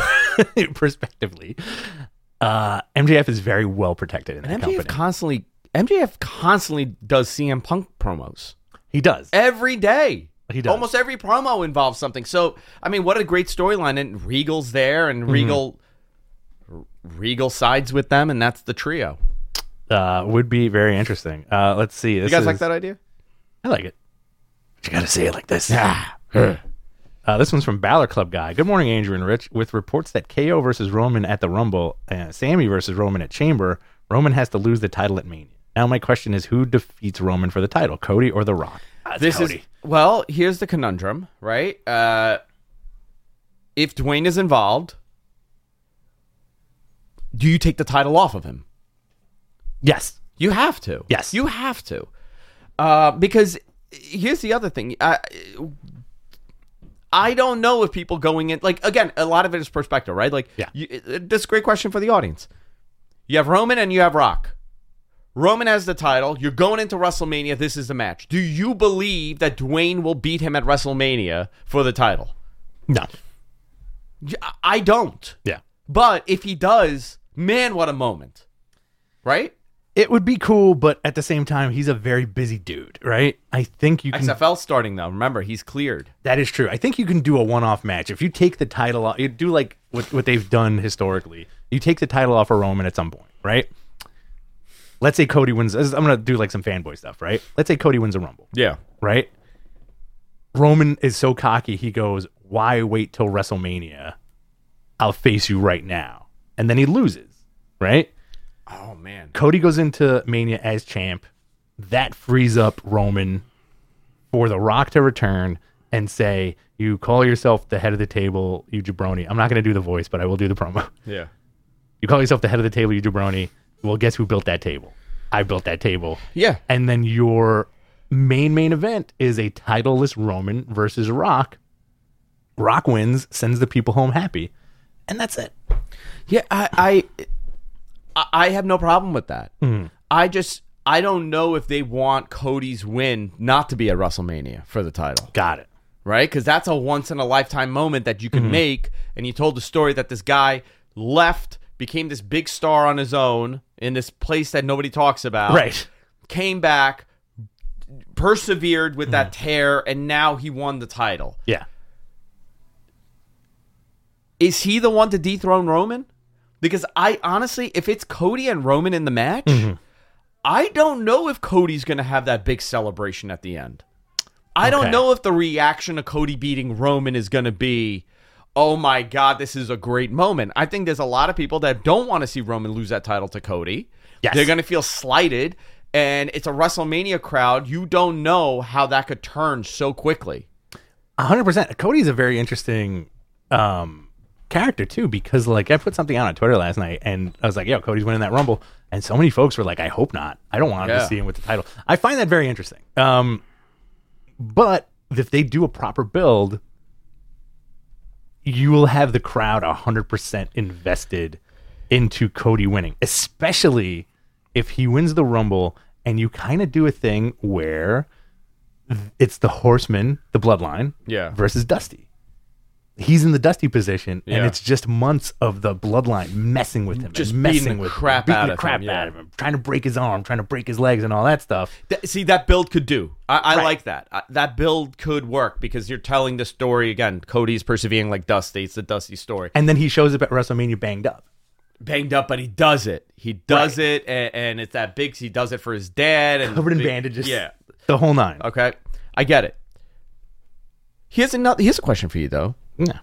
MJF is very well protected in that company. MJF constantly does CM Punk promos. He does every day. He does. Almost every promo involves something. So, I mean, what a great storyline. And Regal's there, and Regal sides with them, and that's the trio. Would be very interesting. Let's see. You guys like that idea? I like it. But you got to say it like this. This one's from Balor Club Guy. Good morning, Andrew and Rich. With reports that KO versus Roman at the Rumble, Sammy versus Roman at Chamber, Roman has to lose the title at Mania. Now my question is, who defeats Roman for the title, Cody or The Rock? Cody. Here's the conundrum, right? If Dwayne is involved, do you take the title off of him? Yes. You have to. Yes. You have to. Because here's the other thing. I don't know if people going in... again, a lot of it is perspective, right? This is a great question for the audience. You have Roman and you have Rock. Roman has the title. You're going into WrestleMania. This is the match. Do you believe that Dwayne will beat him at WrestleMania for the title? No. I don't. Yeah. But if he does, man, what a moment. Right? It would be cool, but at the same time, he's a very busy dude, right? I think you can. XFL starting though. Remember, he's cleared. That is true. I think you can do a one-off match. If you take the title off, you do like what they've done historically. You take the title off of Roman at some point, right? Let's say Cody wins. I'm going to do like some fanboy stuff, right? Let's say Cody wins a Rumble, Yeah. right? Roman is so cocky, he goes, why wait till WrestleMania? I'll face you right now. And then he loses, right? Oh man. Cody goes into Mania as champ. That frees up Roman for The Rock to return and say, you call yourself the head of the table, you jabroni. I'm not going to do the voice, but I will do the promo. Yeah. You call yourself the head of the table, you jabroni. Well, guess who built that table? I built that table. Yeah. And then your main event is a titleless Roman versus Rock. Rock wins, sends the people home happy. And that's it. Yeah, I have no problem with that. I don't know if they want Cody's win not to be at WrestleMania for the title, Got it. right? Because that's a once in a lifetime moment that you can make. And you told the story that this guy left, became this big star on his own in this place that nobody talks about, Right. came back, persevered with that tear, and now he won the title. Yeah. Is he the one to dethrone Roman? Because I honestly, if it's Cody and Roman in the match, I don't know if Cody's going to have that big celebration at the end. I don't Okay. know if the reaction to Cody beating Roman is going to be, oh my God, this is a great moment. I think there's a lot of people that don't want to see Roman lose that title to Cody. Yes. They're going to feel slighted, and it's a WrestleMania crowd. You don't know how that could turn so quickly. 100%. Cody's a very interesting character too, because like I put something out on Twitter last night and I was like, yo, Cody's winning that Rumble. And so many folks were like, I hope not. I don't want him to Yeah. see him with the title. I find that very interesting. But if they do a proper build, you will have the crowd 100% invested into Cody winning, especially if he wins the Rumble and you kind of do a thing where it's the Horseman, the Bloodline, Yeah. versus Dusty. He's in the Dusty position, and Yeah. it's just months of the Bloodline messing with him, Just and beating messing the with crap him, beating out the of crap him, yeah. out of him, trying to break his arm, trying to break his legs, and all that stuff. See, that build could do. I Right. like that. That build could work because you're telling the story again. Cody's persevering like Dusty. It's the Dusty story. And then he shows up at WrestleMania banged up. Banged up, but he does it. He does it, and it's that big. He does it for his dad, and Covered in big- bandages. Yeah. The whole nine. Okay, I get it. Here's a question for you though. Yeah.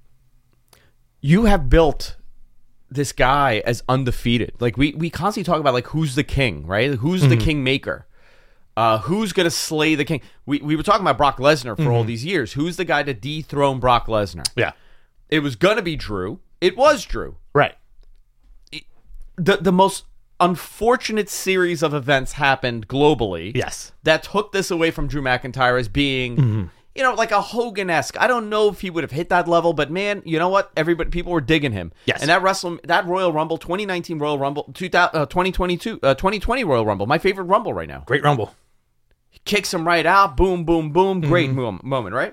You have built this guy as undefeated. Like we constantly talk about like who's the king, right? Who's the king maker? Who's gonna slay the king? We were talking about Brock Lesnar for all these years. Who's the guy to dethrone Brock Lesnar? Yeah. It was gonna be Drew. It was Drew. Right. The most unfortunate series of events happened globally. Yes. That took this away from Drew McIntyre as being, you know, like a Hogan-esque. I don't know if he would have hit that level, but man, you know what? People were digging him. Yes. And that Royal Rumble, 2019 Royal Rumble, 2020 Royal Rumble, my favorite Rumble right now. Great Rumble. Kicks him right out. Boom, boom, boom. Great moment, right?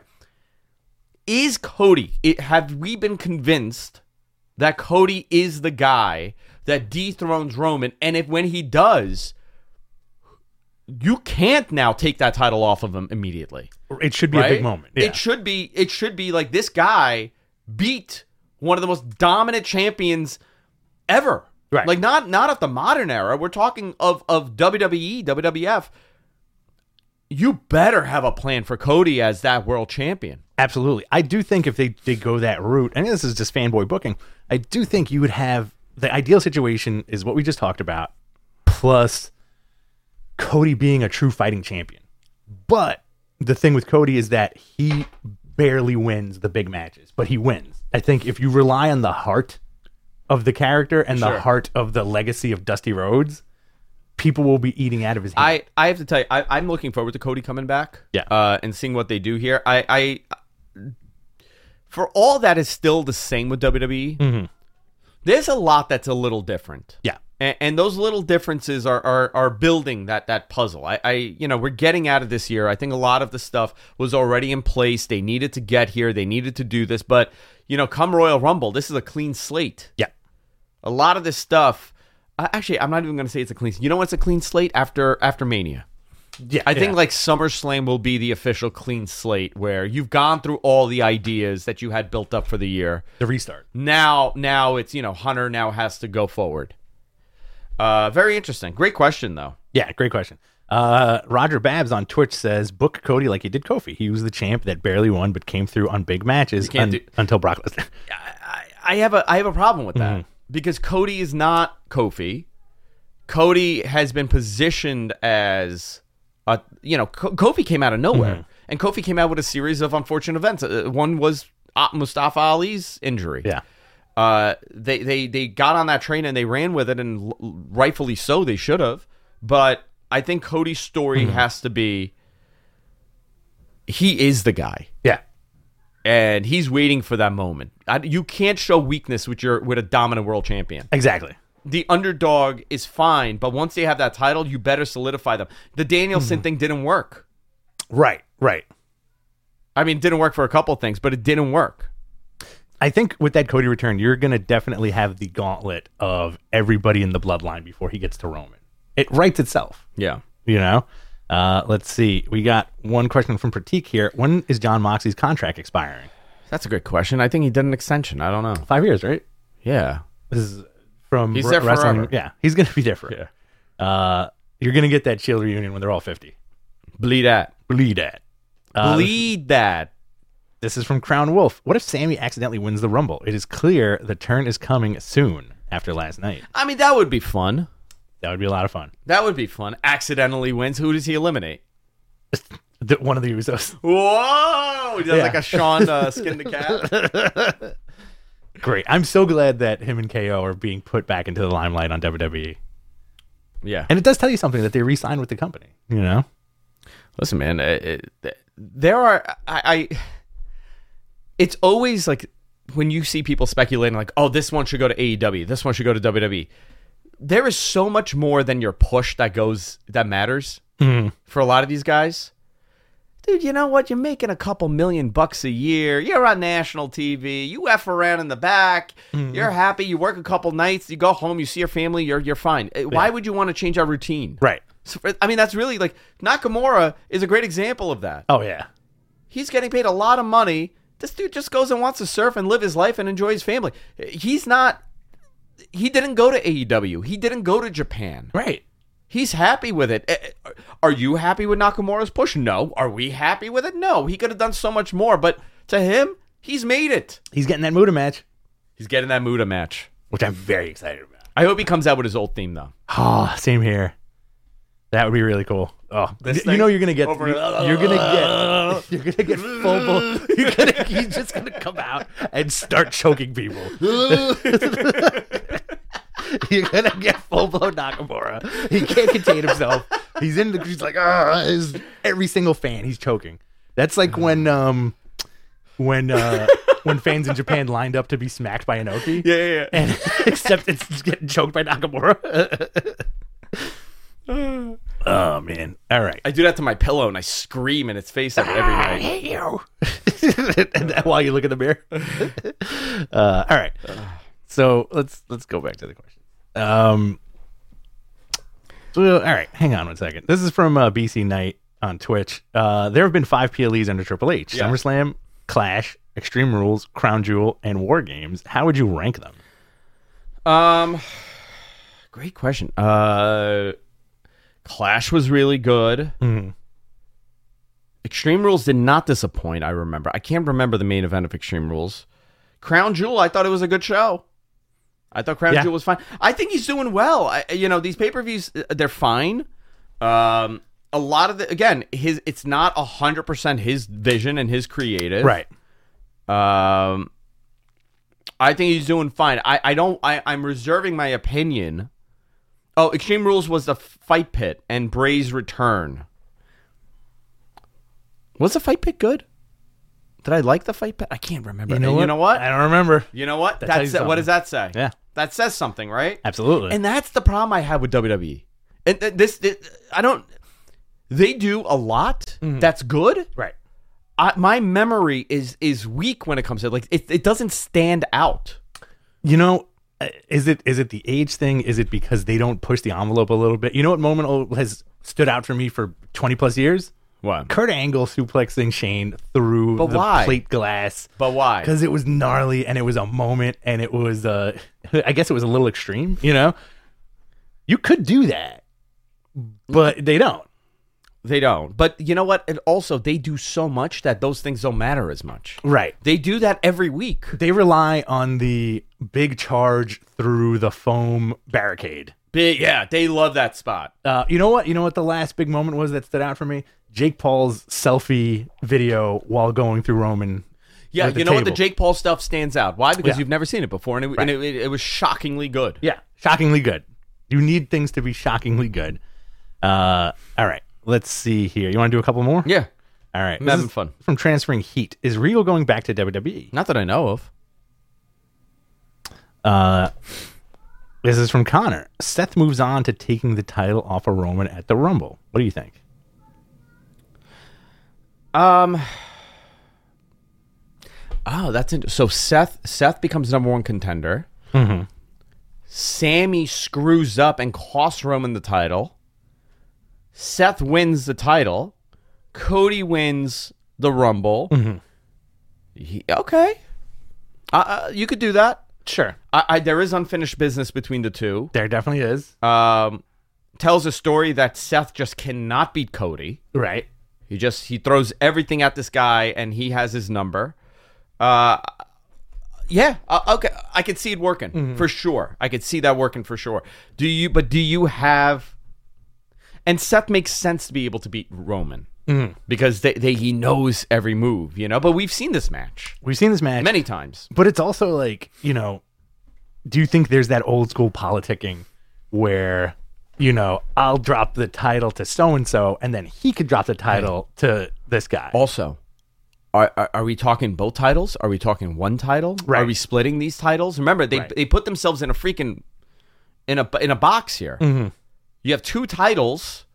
Is Cody, have we been convinced that Cody is the guy that dethrones Roman? And when he does, you can't now take that title off of him immediately. It should be Right? a big moment. Yeah. It should be like this guy beat one of the most dominant champions ever. Right. Like not of the modern era. We're talking of WWE, WWF. You better have a plan for Cody as that world champion. Absolutely. I do think if they go that route, and this is just fanboy booking, I do think you would have the ideal situation is what we just talked about, plus Cody being a true fighting champion. But the thing with Cody is that he barely wins the big matches, but he wins. I think if you rely on the heart of the character and Sure. the heart of the legacy of Dusty Rhodes, people will be eating out of his hand. I have to tell you, I'm looking forward to Cody coming back. Yeah. And seeing what they do here. I for all that is still the same with WWE. There's a lot that's a little different. Yeah. And those little differences are building that puzzle. We're getting out of this year. I think a lot of the stuff was already in place. They needed to get here. They needed to do this. But, come Royal Rumble, this is a clean slate. Yeah. A lot of this stuff, Actually, I'm not even going to say it's a clean. You know what's a clean slate after Mania? Yeah, I think like SummerSlam will be the official clean slate where you've gone through all the ideas that you had built up for the year. the restart. Now it's Hunter now has to go forward. Very interesting. Great question though. Yeah, great question. Roger Babs on Twitch says, book Cody like he did Kofi. He was the champ that barely won but came through on big matches until Brock Lesnar. I have a problem with that because Cody is not Kofi. Cody has been positioned as Kofi came out of nowhere, and Kofi came out with a series of unfortunate events. One was Mustafa Ali's injury. Yeah. They got on that train and they ran with it, and rightfully so. They should have, but I think Cody's story has to be he is the guy. Yeah. And he's waiting for that moment. You can't show weakness with a dominant world champion. Exactly. The underdog is fine, but once they have that title, you better solidify them. The Danielson thing didn't work. Right. I mean, it didn't work for a couple things, but it didn't work. I think with that Cody return, you're going to definitely have the gauntlet of everybody in the bloodline before he gets to Roman. It writes itself. Yeah. Let's see. We got one question from Pratik here. When is John Moxley's contract expiring? That's a good question. I think he did an extension. I don't know. 5 years, right? Yeah. This is from He's there wrestling. forever. Yeah, he's going to be there forever. You're going to get that Shield reunion when they're all 50. Bleed that. Bleed that. Bleed that. This is from Crown Wolf. What if Sammy accidentally wins the Rumble? It is clear the turn is coming soon after last night. I mean, that would be fun. That would be a lot of fun. That would be fun. Accidentally wins. Who does he eliminate? One of the Usos. Whoa! He does Yeah. like a Sean skin the cat. Great. I'm so glad that him and KO are being put back into the limelight on WWE. Yeah. And it does tell you something that they re-signed with the company, Listen, man, there are it's always like when you see people speculating like, oh, this one should go to AEW, this one should go to WWE. There is so much more than your push that matters for a lot of these guys. Dude, you know what? You're making a couple $1,000,000 a year. You're on national TV. You F around in the back. You're happy. You work a couple nights. You go home. You see your family. You're fine. Why would you want to change our routine? Right. So, I mean, that's really like Nakamura is a great example of that. Oh, yeah. He's getting paid a lot of money. This dude just goes and wants to surf and live his life and enjoy his family. He didn't go to AEW. He didn't go to Japan. Right. He's happy with it. Are you happy with Nakamura's push? No. Are we happy with it? No. He could have done so much more, but to him, he's made it. He's getting that Muda match, He's getting that Muda match. which I'm very excited about. I hope he comes out with his old theme, though. Oh, same here. That would be really cool. Oh, This you know you're gonna get over- you're gonna get full. He's just gonna come out and start choking people. You're gonna get full blown Nakamura. He can't contain himself. He's like every single fan he's choking. That's like when fans in Japan lined up to be smacked by Inoki. Yeah. And except it's getting choked by Nakamura. Oh man! All right. I do that to my pillow and I scream in its face every night. hate you. And that while you look in the mirror. All right. So let's go back to the question. All right. Hang on one second. This is from BC Knight on Twitch. There have been 5 PLEs under Triple H: Yeah. SummerSlam, Clash, Extreme Rules, Crown Jewel, and War Games. How would you rank them? Great question. Clash was really good. Extreme Rules did not disappoint, I remember. I can't remember the main event of Extreme Rules. Crown Jewel, I thought it was a good show. I thought Crown Jewel was fine. I think he's doing well. These pay-per-views, they're fine. A lot of it's not 100% his vision and his creative. Right. I think he's doing fine. I'm reserving my opinion. Oh, Extreme Rules was the Fight Pit and Bray's return. Was the Fight Pit good? Did I like the Fight Pit? I can't remember. You know what? I don't remember. You know what? tells you What does that say? Yeah. That says something, right? Absolutely. And that's the problem I have with WWE. And they do a lot that's good. right. My memory is weak when it comes to it. Like it doesn't stand out. Is it the age thing? Is it because they don't push the envelope a little bit? You know what moment has stood out for me for 20 plus years? What? Kurt Angle suplexing Shane through But the why? plate glass. But why? Because it was gnarly and it was a moment and it was, I guess it was a little extreme, you know? You could do that, but they don't. They don't. But you know what? And also, they do so much that those things don't matter as much. Right. They do that every week. They rely on the big charge through the foam barricade. Big, yeah, they love that spot. You know what? You know what the last big moment was that stood out for me? Jake Paul's selfie video while going through Roman. Yeah, at the you know what? The table. Jake Paul stuff stands out. Why? Because Yeah. you've never seen it before, and Right. it was shockingly good. Yeah, shockingly good. You need things to be shockingly good. All right, let's see here. You want to do a couple more? Yeah, All right. I'm This having is fun. From Transferring Heat. Is Regal going back to WWE? Not that I know of. This is from Connor. Seth moves on to taking the title off of Roman at the Rumble. What do you think? Oh, that's so Seth becomes number one contender. Mm-hmm. Sammy screws up and costs Roman the title. Seth wins the title. Cody wins the Rumble. Okay. You could do that. Sure. There is unfinished business between the two. There definitely is. Tells a story that Seth just cannot beat Cody. Right. He throws everything at this guy, and he has his number. Yeah, okay, I could see it working for sure. I could see that working for sure. Do you have? And Seth makes sense to be able to beat Roman because he knows every move, you know. But we've seen this match We've seen this match many times. But it's also like, you know, do you think there's that old school politicking where, you know, I'll drop the title to so-and-so and then he could drop the title to this guy? Also, are we talking both titles? Are we talking one title? Right. Are we splitting these titles? Remember, they put themselves in a freaking in a box here. You have two titles.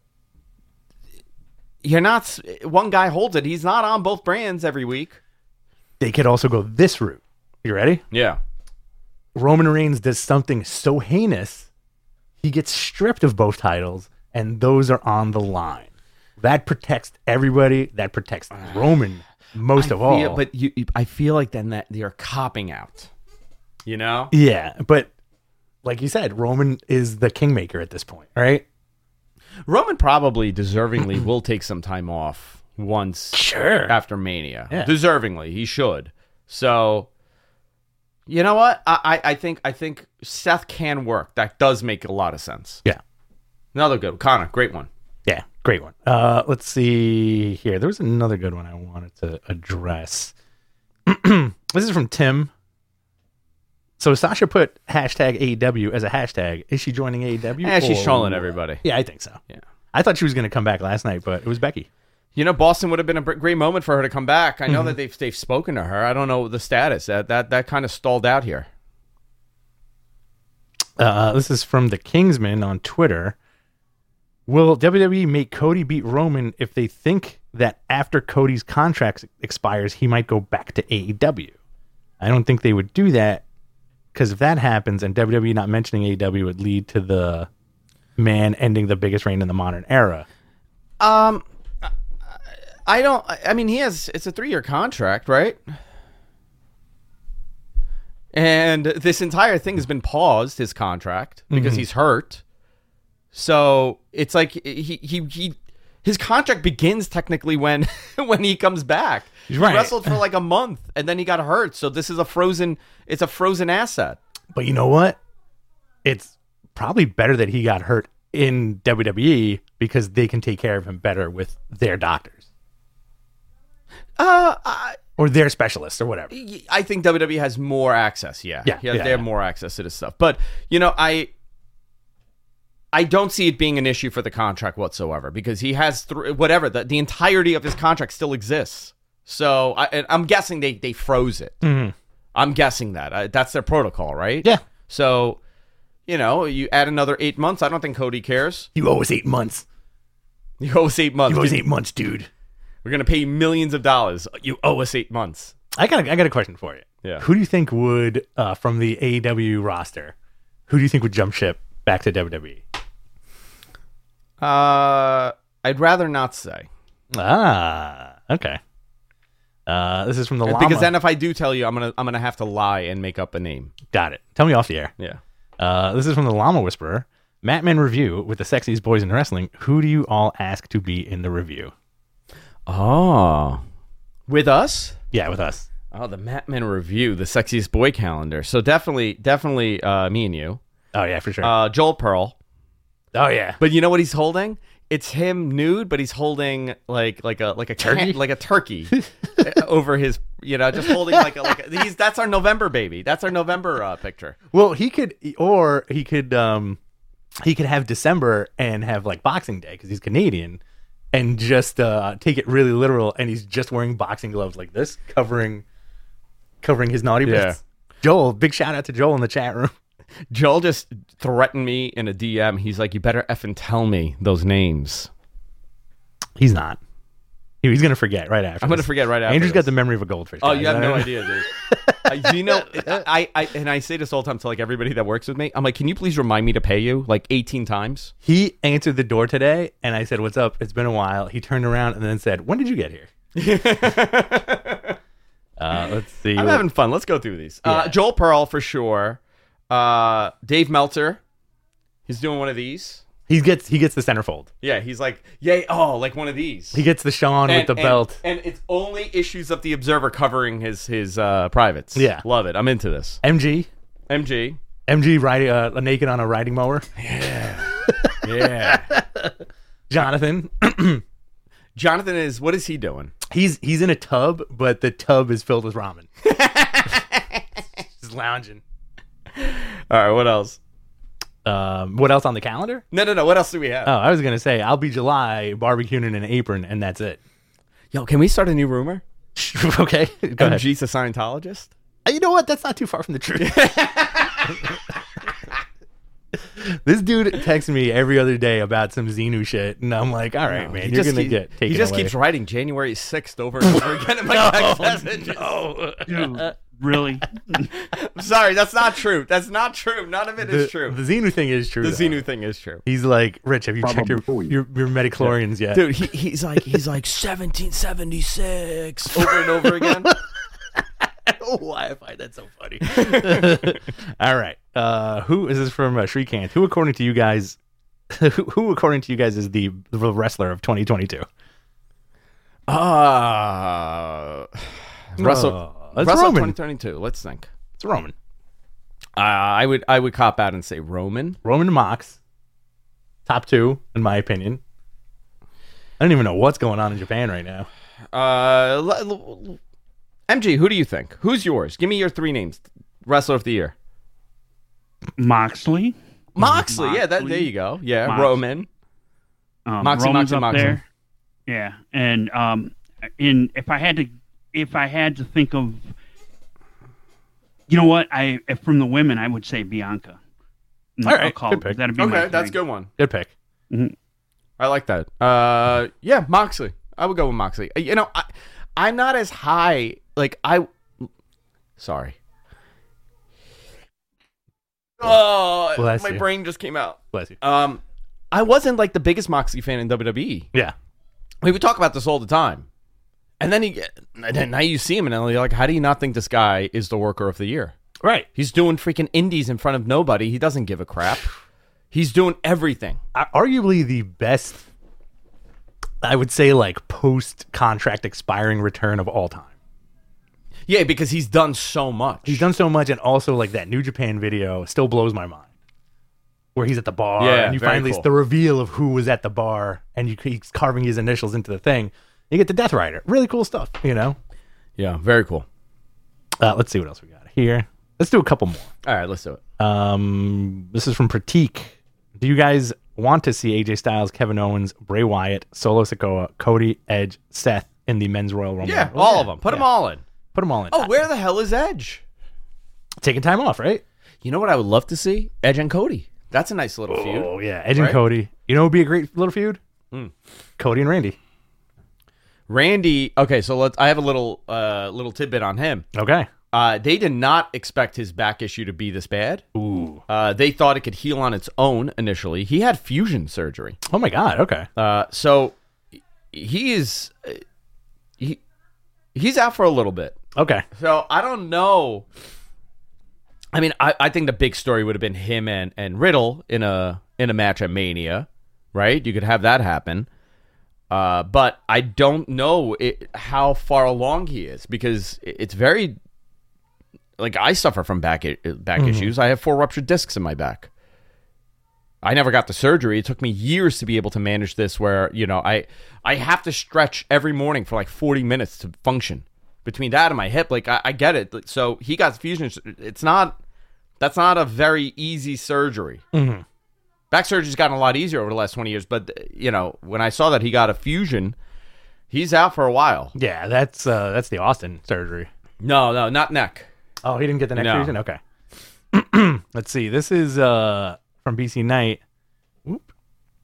You're not one guy holds it. He's not on both brands every week. They could also go this route. You ready? Yeah. Roman Reigns does something so heinous, he gets stripped of both titles, and those are on the line. That protects everybody. That protects Roman most of all. But I feel like then that you're copping out. You know? Yeah, but like you said, Roman is the kingmaker at this point, right? Roman probably deservingly will take some time off once after Mania. Yeah. Deservingly, he should. So, you know what? I think Seth can work. That does make a lot of sense. Yeah. Another good one. Connor, great one. Yeah, great one. Let's see here. There was another good one I wanted to address. This is from Tim. So Sasha put hashtag AEW as a hashtag. Is she joining AEW? Yeah, she's trolling everybody. Yeah, I think so. Yeah. I thought she was going to come back last night, but it was Becky. You know, Boston would have been a great moment for her to come back. I know that they've spoken to her. I don't know the status. That kind of stalled out here. This is from the Kingsman on Twitter. Will WWE make Cody beat Roman if they think that after Cody's contract expires, he might go back to AEW? I don't think they would do that, because if that happens and WWE not mentioning AEW would lead to the man ending the biggest reign in the modern era. I mean, it's a 3-year contract, right? And this entire thing has been paused, his contract, because he's hurt. So it's like his contract begins technically when he comes back. He's right. He wrestled for like a month and then he got hurt. So this is a frozen asset. But you know what? It's probably better that he got hurt in WWE because they can take care of him better with their doctors. Or their specialists or whatever. I think WWE has more access. Yeah. They have more access to this stuff. But, you know, I don't see it being an issue for the contract whatsoever because he has the entirety of his contract still exists. So I'm guessing they froze it. I'm guessing that that's their protocol, right? Yeah. So, you know, you add another 8 months. I don't think Cody cares. You owe us 8 months. You owe us 8 months. You owe us 8 months, dude. We're gonna pay you millions of dollars. You owe us 8 months. I got a question for you. Yeah. Who do you think would, from the AEW roster, who do you think would jump ship back to WWE? I'd rather not say. Okay. This is from the Llama. Because then if I do tell you, I'm gonna have to lie and make up a name. Got it. Tell me off the air. Yeah. This is from the Llama Whisperer. Mattman Review with the sexiest boys in wrestling. Who do you all ask to be in the review? Oh. With us? Yeah, with us. Oh, the Mattman Review, the sexiest boy calendar. So definitely me and you. Oh, yeah, for sure. Joel Pearl. Oh, yeah. But you know what he's holding? It's him nude, but he's holding like a Turkey? like a turkey over his, just holding that's our November baby. That's our November picture. Well, he could have December and have like Boxing Day because he's Canadian and just take it really literal, and he's just wearing boxing gloves like this, covering his naughty bits. Joel, big shout out to Joel in the chat room. Joel just threatened me in a DM. He's like, "You better effing tell me those names." He's not. He's gonna forget right after. I'm gonna forget right after. Andrew's this. got the memory of a goldfish. Oh, guys. you have no idea, dude. I say this all the time to like everybody that works with me. I'm like, can you please remind me to pay you like 18 times? He answered the door today, and I said, "What's up? It's been a while." He turned around and then said, "When did you get here?" Let's see. I'm having fun. Let's go through these. Yeah. Joel Pearl for sure. Dave Meltzer. He's doing one of these. He gets the centerfold. Yeah, he's like, yay, like one of these. He gets the Sean with the belt. And it's only issues of the Observer covering his privates. Yeah. Love it. I'm into this. MG riding naked on a riding mower. Yeah. Jonathan. Jonathan what is he doing? He's in a tub, but the tub is filled with ramen. Just lounging. All right, what else? What else on the calendar? No. What else do we have? Oh, I was going to say, I'll be July barbecuing in an apron, and that's it. Yo, can we start a new rumor? Okay. Go ahead. MG's a Scientologist? You know what? That's not too far from the truth. This dude texts me every other day about some Xenu shit, and I'm like, all right, man, you're going to get taken He just away. keeps writing January 6th over and over again in my text messages. Dude, really? I'm sorry, that's not true. That's not true. None of it is true. The Xenu thing is true. The though. Xenu thing is true. He's like, Rich, have you checked your metachlorians yet? Dude, he's like 1776 over and over again. I don't know why I find that so funny. All right. Who is this from Shrikant? Who according to you guys is the wrestler of 2022? Russell Roman. 2022. Let's think. It's Roman. I would cop out and say Roman. Roman Mox. Top 2, in my opinion. I don't even know what's going on in Japan right now. MG, who do you think? Who's yours? Give me your 3 names. Wrestler of the year. Moxley. Yeah, there you go. Yeah, Mox. Roman. Roman's up there. Yeah, and if I had to think of, you know what, from the women, I would say Bianca. All right, good pick. That'd be my That's a thing. good one. Good pick. Mm-hmm. I like that. Yeah, Moxley. I would go with Moxley. I'm not as high. Sorry. Oh, Bless my you. brain just came out. Bless you. I wasn't like the biggest Moxley fan in WWE. Yeah. We would talk about this all the time. And then now you see him and you're like, how do you not think this guy is the worker of the year? Right. He's doing freaking indies in front of nobody. He doesn't give a crap. He's doing everything. Arguably the best, I would say, like post-contract expiring return of all time. Yeah, because he's done so much. He's done so much, and also like that New Japan video still blows my mind. Where he's at the bar, Yeah, and you very finally cool. the reveal of who was at the bar, and he's carving his initials into the thing. You get the Death Rider. Really cool stuff, you know? Yeah, very cool. Let's see what else we got here. Let's do a couple more. All right, let's do it. This is from Pratik. Do you guys want to see AJ Styles, Kevin Owens, Bray Wyatt, Solo Sikoa, Cody, Edge, Seth in the Men's Royal Rumble? Yeah, all of them. Put them all in. Put them all in. Oh, where the hell is Edge? Taking time off, right? You know what I would love to see? Edge and Cody. That's a nice little feud. Oh, yeah. Edge and Right? Cody. You know what would be a great little feud? Cody and Randy. Randy. Okay, so I have a little tidbit on him. Okay. They did not expect his back issue to be this bad. Ooh. They thought it could heal on its own initially. He had fusion surgery. Oh my God. Okay. So he is he's out for a little bit. Okay. So I don't know. I mean, I think the big story would have been him and Riddle in a match at Mania, right? You could have that happen. But I don't know how far along he is, because it's very, like, I suffer from back issues. I have 4 ruptured discs in my back. I never got the surgery. It took me years to be able to manage this, where, you know, I have to stretch every morning for like 40 minutes to function. Between that and my hip, like, I get it. So he got fusion. That's not a very easy surgery. Mm-hmm. Back surgery's gotten a lot easier over the last 20 years, but, you know, when I saw that he got a fusion, he's out for a while. Yeah, that's the Austin surgery. No, not neck. Oh, he didn't get the neck fusion? Okay. Let's see. This is from BC Knight. Whoop.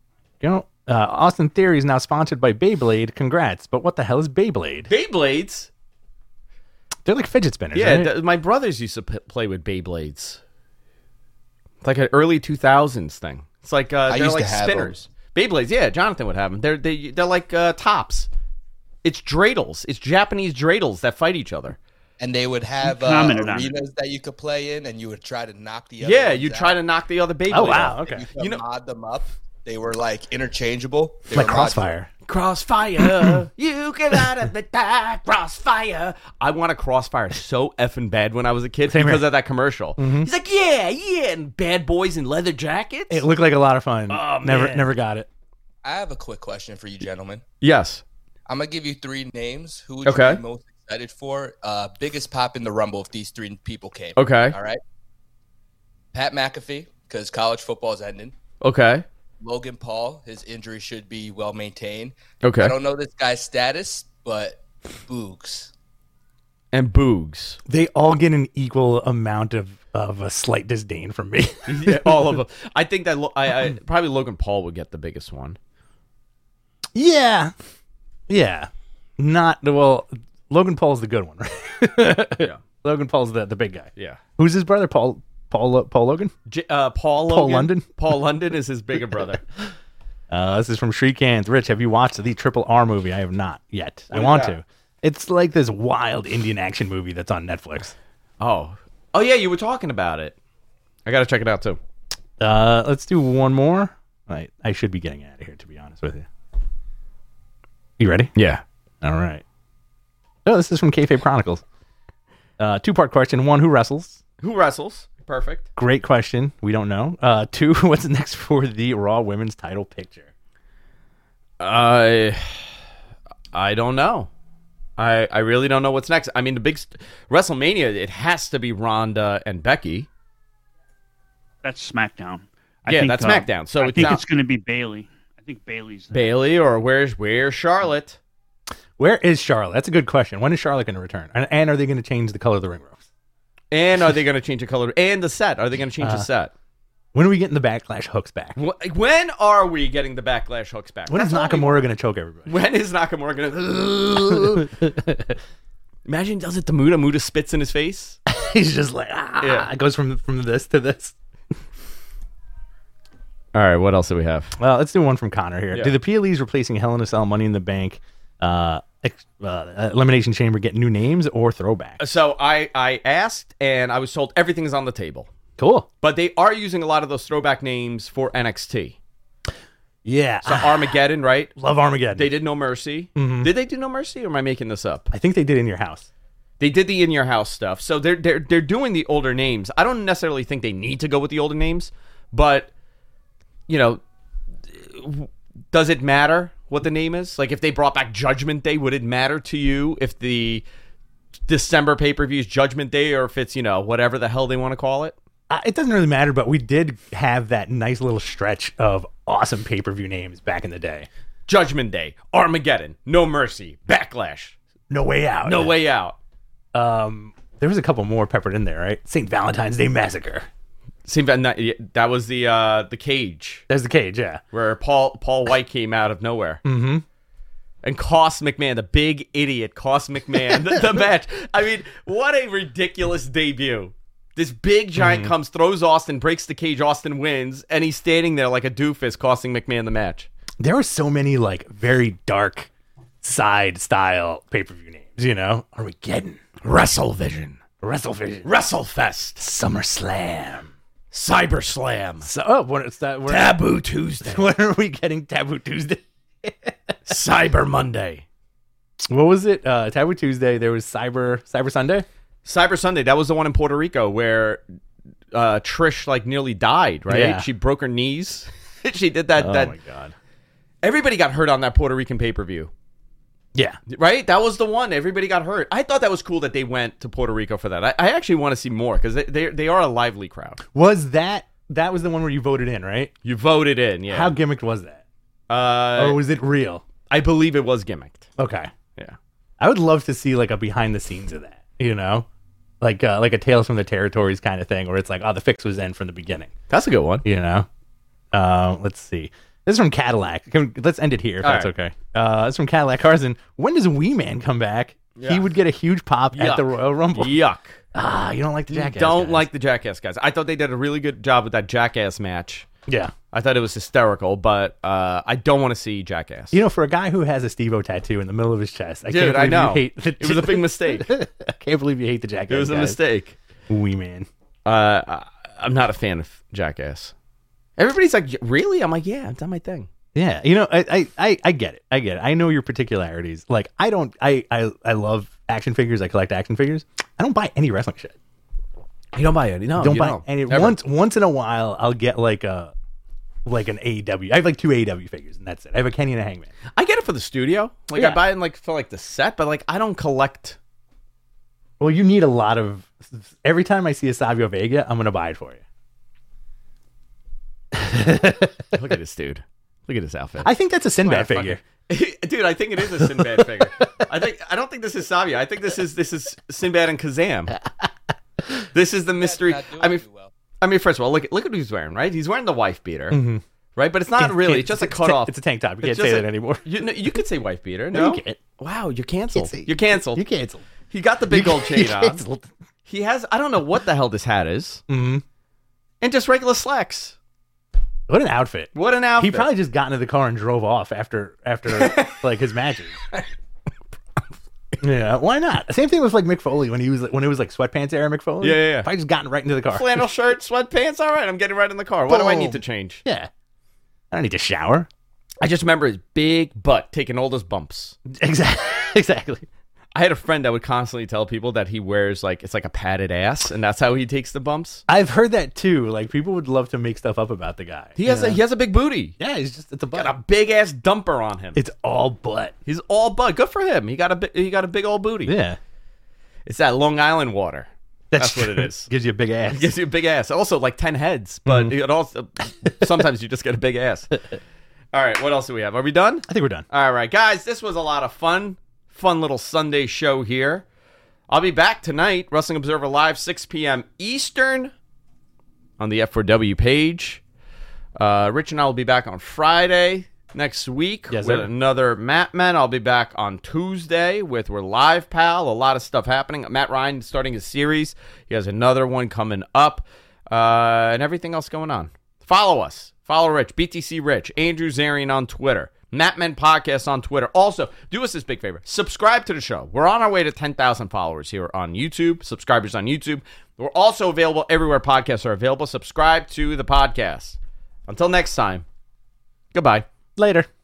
Austin Theory is now sponsored by Beyblade. Congrats. But what the hell is Beyblade? Beyblades? They're like fidget spinners, yeah, right? My brothers used to play with Beyblades. It's like an early 2000s thing. It's like they're used like to have spinners. Beyblades, yeah, Jonathan would have them. They're like tops. It's dreidels. It's Japanese dreidels that fight each other. And they would have arenas that you could play in, and you would try to knock the other Yeah, ones you out. try to knock the other Beyblade Oh, wow, off. okay. You could mod them up. They were like interchangeable. They Like were Crossfire. Crossfire, you get out of the dark, Crossfire. I want a Crossfire so effing bad when I was a kid because of that commercial. Mm-hmm. He's like, yeah, and bad boys in leather jackets. It looked like a lot of fun. Oh, Never got it. I have a quick question for you, gentlemen. Yes. I'm gonna give you 3 names. Who would you be most excited for? Biggest pop in the Rumble if these 3 people came. Okay. All right. Pat McAfee, because college football is ending. Okay. Logan Paul, his injury should be well maintained. Okay. I don't know this guy's status, but Boogs. And Boogs. They all get an equal amount of a slight disdain from me. Yeah, all of them. I think that I probably Logan Paul would get the biggest one. Yeah. Logan Paul's the good one, right? Yeah. Logan Paul's the big guy. Yeah. Who's his brother? Paul Logan? Paul Logan. London? Paul London is his bigger brother. This is from Shreekans. Rich, have you watched the Triple R movie? I have not yet. I want to. It's like this wild Indian action movie that's on Netflix. Oh yeah, you were talking about it. I got to check it out too. Let's do one more. I should be getting out of here, to be honest with you. You ready? Yeah. All right. Oh, this is from Kayfabe Chronicles. 2-part question. 1, who wrestles? Who wrestles? Perfect. Great question. We don't know. 2, what's next for the Raw Women's title picture? I don't know. I really don't know what's next. I mean, the big WrestleMania, it has to be Ronda and Becky. That's SmackDown. That's SmackDown. So I think it's going to be Bayley. I think Bayley's there. Bayley, or where's Charlotte? Where is Charlotte? That's a good question. When is Charlotte going to return? And are they going to change the color of the ring ropes? And are they going to change the color? And the set. Are they going to change the set? When are we getting the Backlash hooks back? When are we getting the Backlash hooks back? When is Nakamura going to choke everybody? When is Nakamura going to... Imagine does it to Muta. Muta spits in his face. He's just like, yeah. It goes from this to this. All right, what else do we have? Well, let's do one from Connor here. Yeah. Do the PLEs replacing Hell in a Cell, Money in the Bank, Elimination Chamber get new names or throwbacks? So I asked, and I was told everything is on the table. Cool. But they are using a lot of those throwback names for NXT. Yeah. So Armageddon, right? Love Armageddon. They did No Mercy. Mm-hmm. Did they do No Mercy, or am I making this up? I think they did In Your House. They did the In Your House stuff. So they're doing the older names. I don't necessarily think they need to go with the older names, but, you know, does it matter what the name is? Like, if they brought back Judgment Day, would it matter to you if the December pay-per-view is Judgment Day, or if it's, you know, whatever the hell they want to call it? It doesn't really matter, but we did have that nice little stretch of awesome pay-per-view names back in the day. Judgment Day, Armageddon, No Mercy, Backlash, No Way Out. No Way Out. There was a couple more peppered in there, right? St. Valentine's Day Massacre. That was the cage. There's the cage, yeah. Where Paul White came out of nowhere. Mm-hmm. and cost McMahon, the big idiot, cost McMahon the match. I mean, what a ridiculous debut. This big giant comes, throws Austin, breaks the cage, Austin wins, and he's standing there like a doofus, costing McMahon the match. There were so many like very dark side style pay-per-view names, you know? Armageddon, WrestleVision, WrestleFest, SummerSlam, CyberSlam. What is that? Taboo Tuesday. When are we getting Taboo Tuesday? Cyber Monday. What was it? Taboo Tuesday. There was Cyber Sunday. Cyber Sunday. That was the one in Puerto Rico where Trish like nearly died. Right? Yeah. She broke her knees. She did that. Oh that. My God. Everybody got hurt on that Puerto Rican pay-per-view. Yeah. Right? That was the one. Everybody got hurt. I thought that was cool that they went to Puerto Rico for that. I actually want to see more because they are a lively crowd. Was that was the one where you voted in, right? You voted in, yeah. How gimmicked was that? Or was it real? I believe it was gimmicked. Okay. Yeah. I would love to see like a behind the scenes of that, you know? Like a Tales from the Territories kind of thing where it's like, oh, the fix was in from the beginning. That's a good one. You know? Let's see. This is from Cadillac. Let's end it here if that's okay. This is from Cadillac Carson. When does Wee Man come back? Yeah. He would get a huge pop at the Royal Rumble. Yuck. You don't like the Jackass guys. Like the Jackass guys. I thought they did a really good job with that Jackass match. Yeah. I thought it was hysterical, but I don't want to see Jackass. You know, for a guy who has a Steve-O tattoo in the middle of his chest, I know. You hate it was a big mistake. I can't believe you hate the Jackass It was a mistake. Wee Man. I'm not a fan of Jackass. Everybody's like, really? I'm like, yeah, it's not my thing. Yeah, you know, I get it. I know your particularities. Like, I love action figures. I collect action figures. I don't buy any wrestling shit. You don't buy any? No, don't buy any. Once in a while, I'll get like an AEW. I have like 2 AEW figures, and that's it. I have a Kenny and a Hangman. I get it for the studio. Like I buy it like for like the set, but like I don't collect. Well, you need a lot of. Every time I see a Savio Vega, I'm gonna buy it for you. Look at this dude. Look at this outfit. I think that's a Sinbad figure. Dude, I think it is a Sinbad figure. I don't think this is Savio. I think this is Sinbad and Kazam. This is the mystery. I mean, first of all, look at what he's wearing, right? He's wearing the wife beater, right? But it's not really. It's just a cutoff. It's a tank top. You can't say that anymore. You could say wife beater. No, you can't. Wow, you're canceled. You're canceled. You're canceled. He got the big gold chain on. He has. I don't know what the hell this hat is. Mm-hmm. And just regular slacks. What an outfit! What an outfit! He probably just got into the car and drove off after like his matches. Yeah, why not? Same thing with like Mick Foley when it was like sweatpants era Mick Foley. Yeah. Probably just gotten right into the car. Flannel shirt, sweatpants. All right, I'm getting right in the car. What do I need to change? Yeah, I don't need to shower. I just remember his big butt taking all those bumps. Exactly. I had a friend that would constantly tell people that he wears like it's like a padded ass, and that's how he takes the bumps. I've heard that too. Like people would love to make stuff up about the guy. He has a big booty. Yeah, it's a butt. Got a big ass dumper on him. It's all butt. He's all butt. Good for him. He got a big old booty. Yeah, it's that Long Island water. That's what it is. Gives you a big ass. It gives you a big ass. Also like 10 heads, but it also sometimes you just get a big ass. All right, what else do we have? Are we done? I think we're done. All right, guys, this was a lot of fun. Fun little Sunday show here. I'll be back tonight, Wrestling Observer Live, 6 p.m. Eastern on the F4W page. Rich and I will be back on Friday next week with another Matt Men. I'll be back on Tuesday with We're Live Pal. A lot of stuff happening. Matt Ryan starting his series. He has another one coming up and everything else going on. Follow us. Follow Rich, BTC Rich, Andrew Zarian on Twitter. Matt Men Podcast on Twitter. Also, do us this big favor. Subscribe to the show. We're on our way to 10,000 followers here on YouTube. Subscribers on YouTube. We're also available everywhere podcasts are available. Subscribe to the podcast. Until next time, goodbye. Later.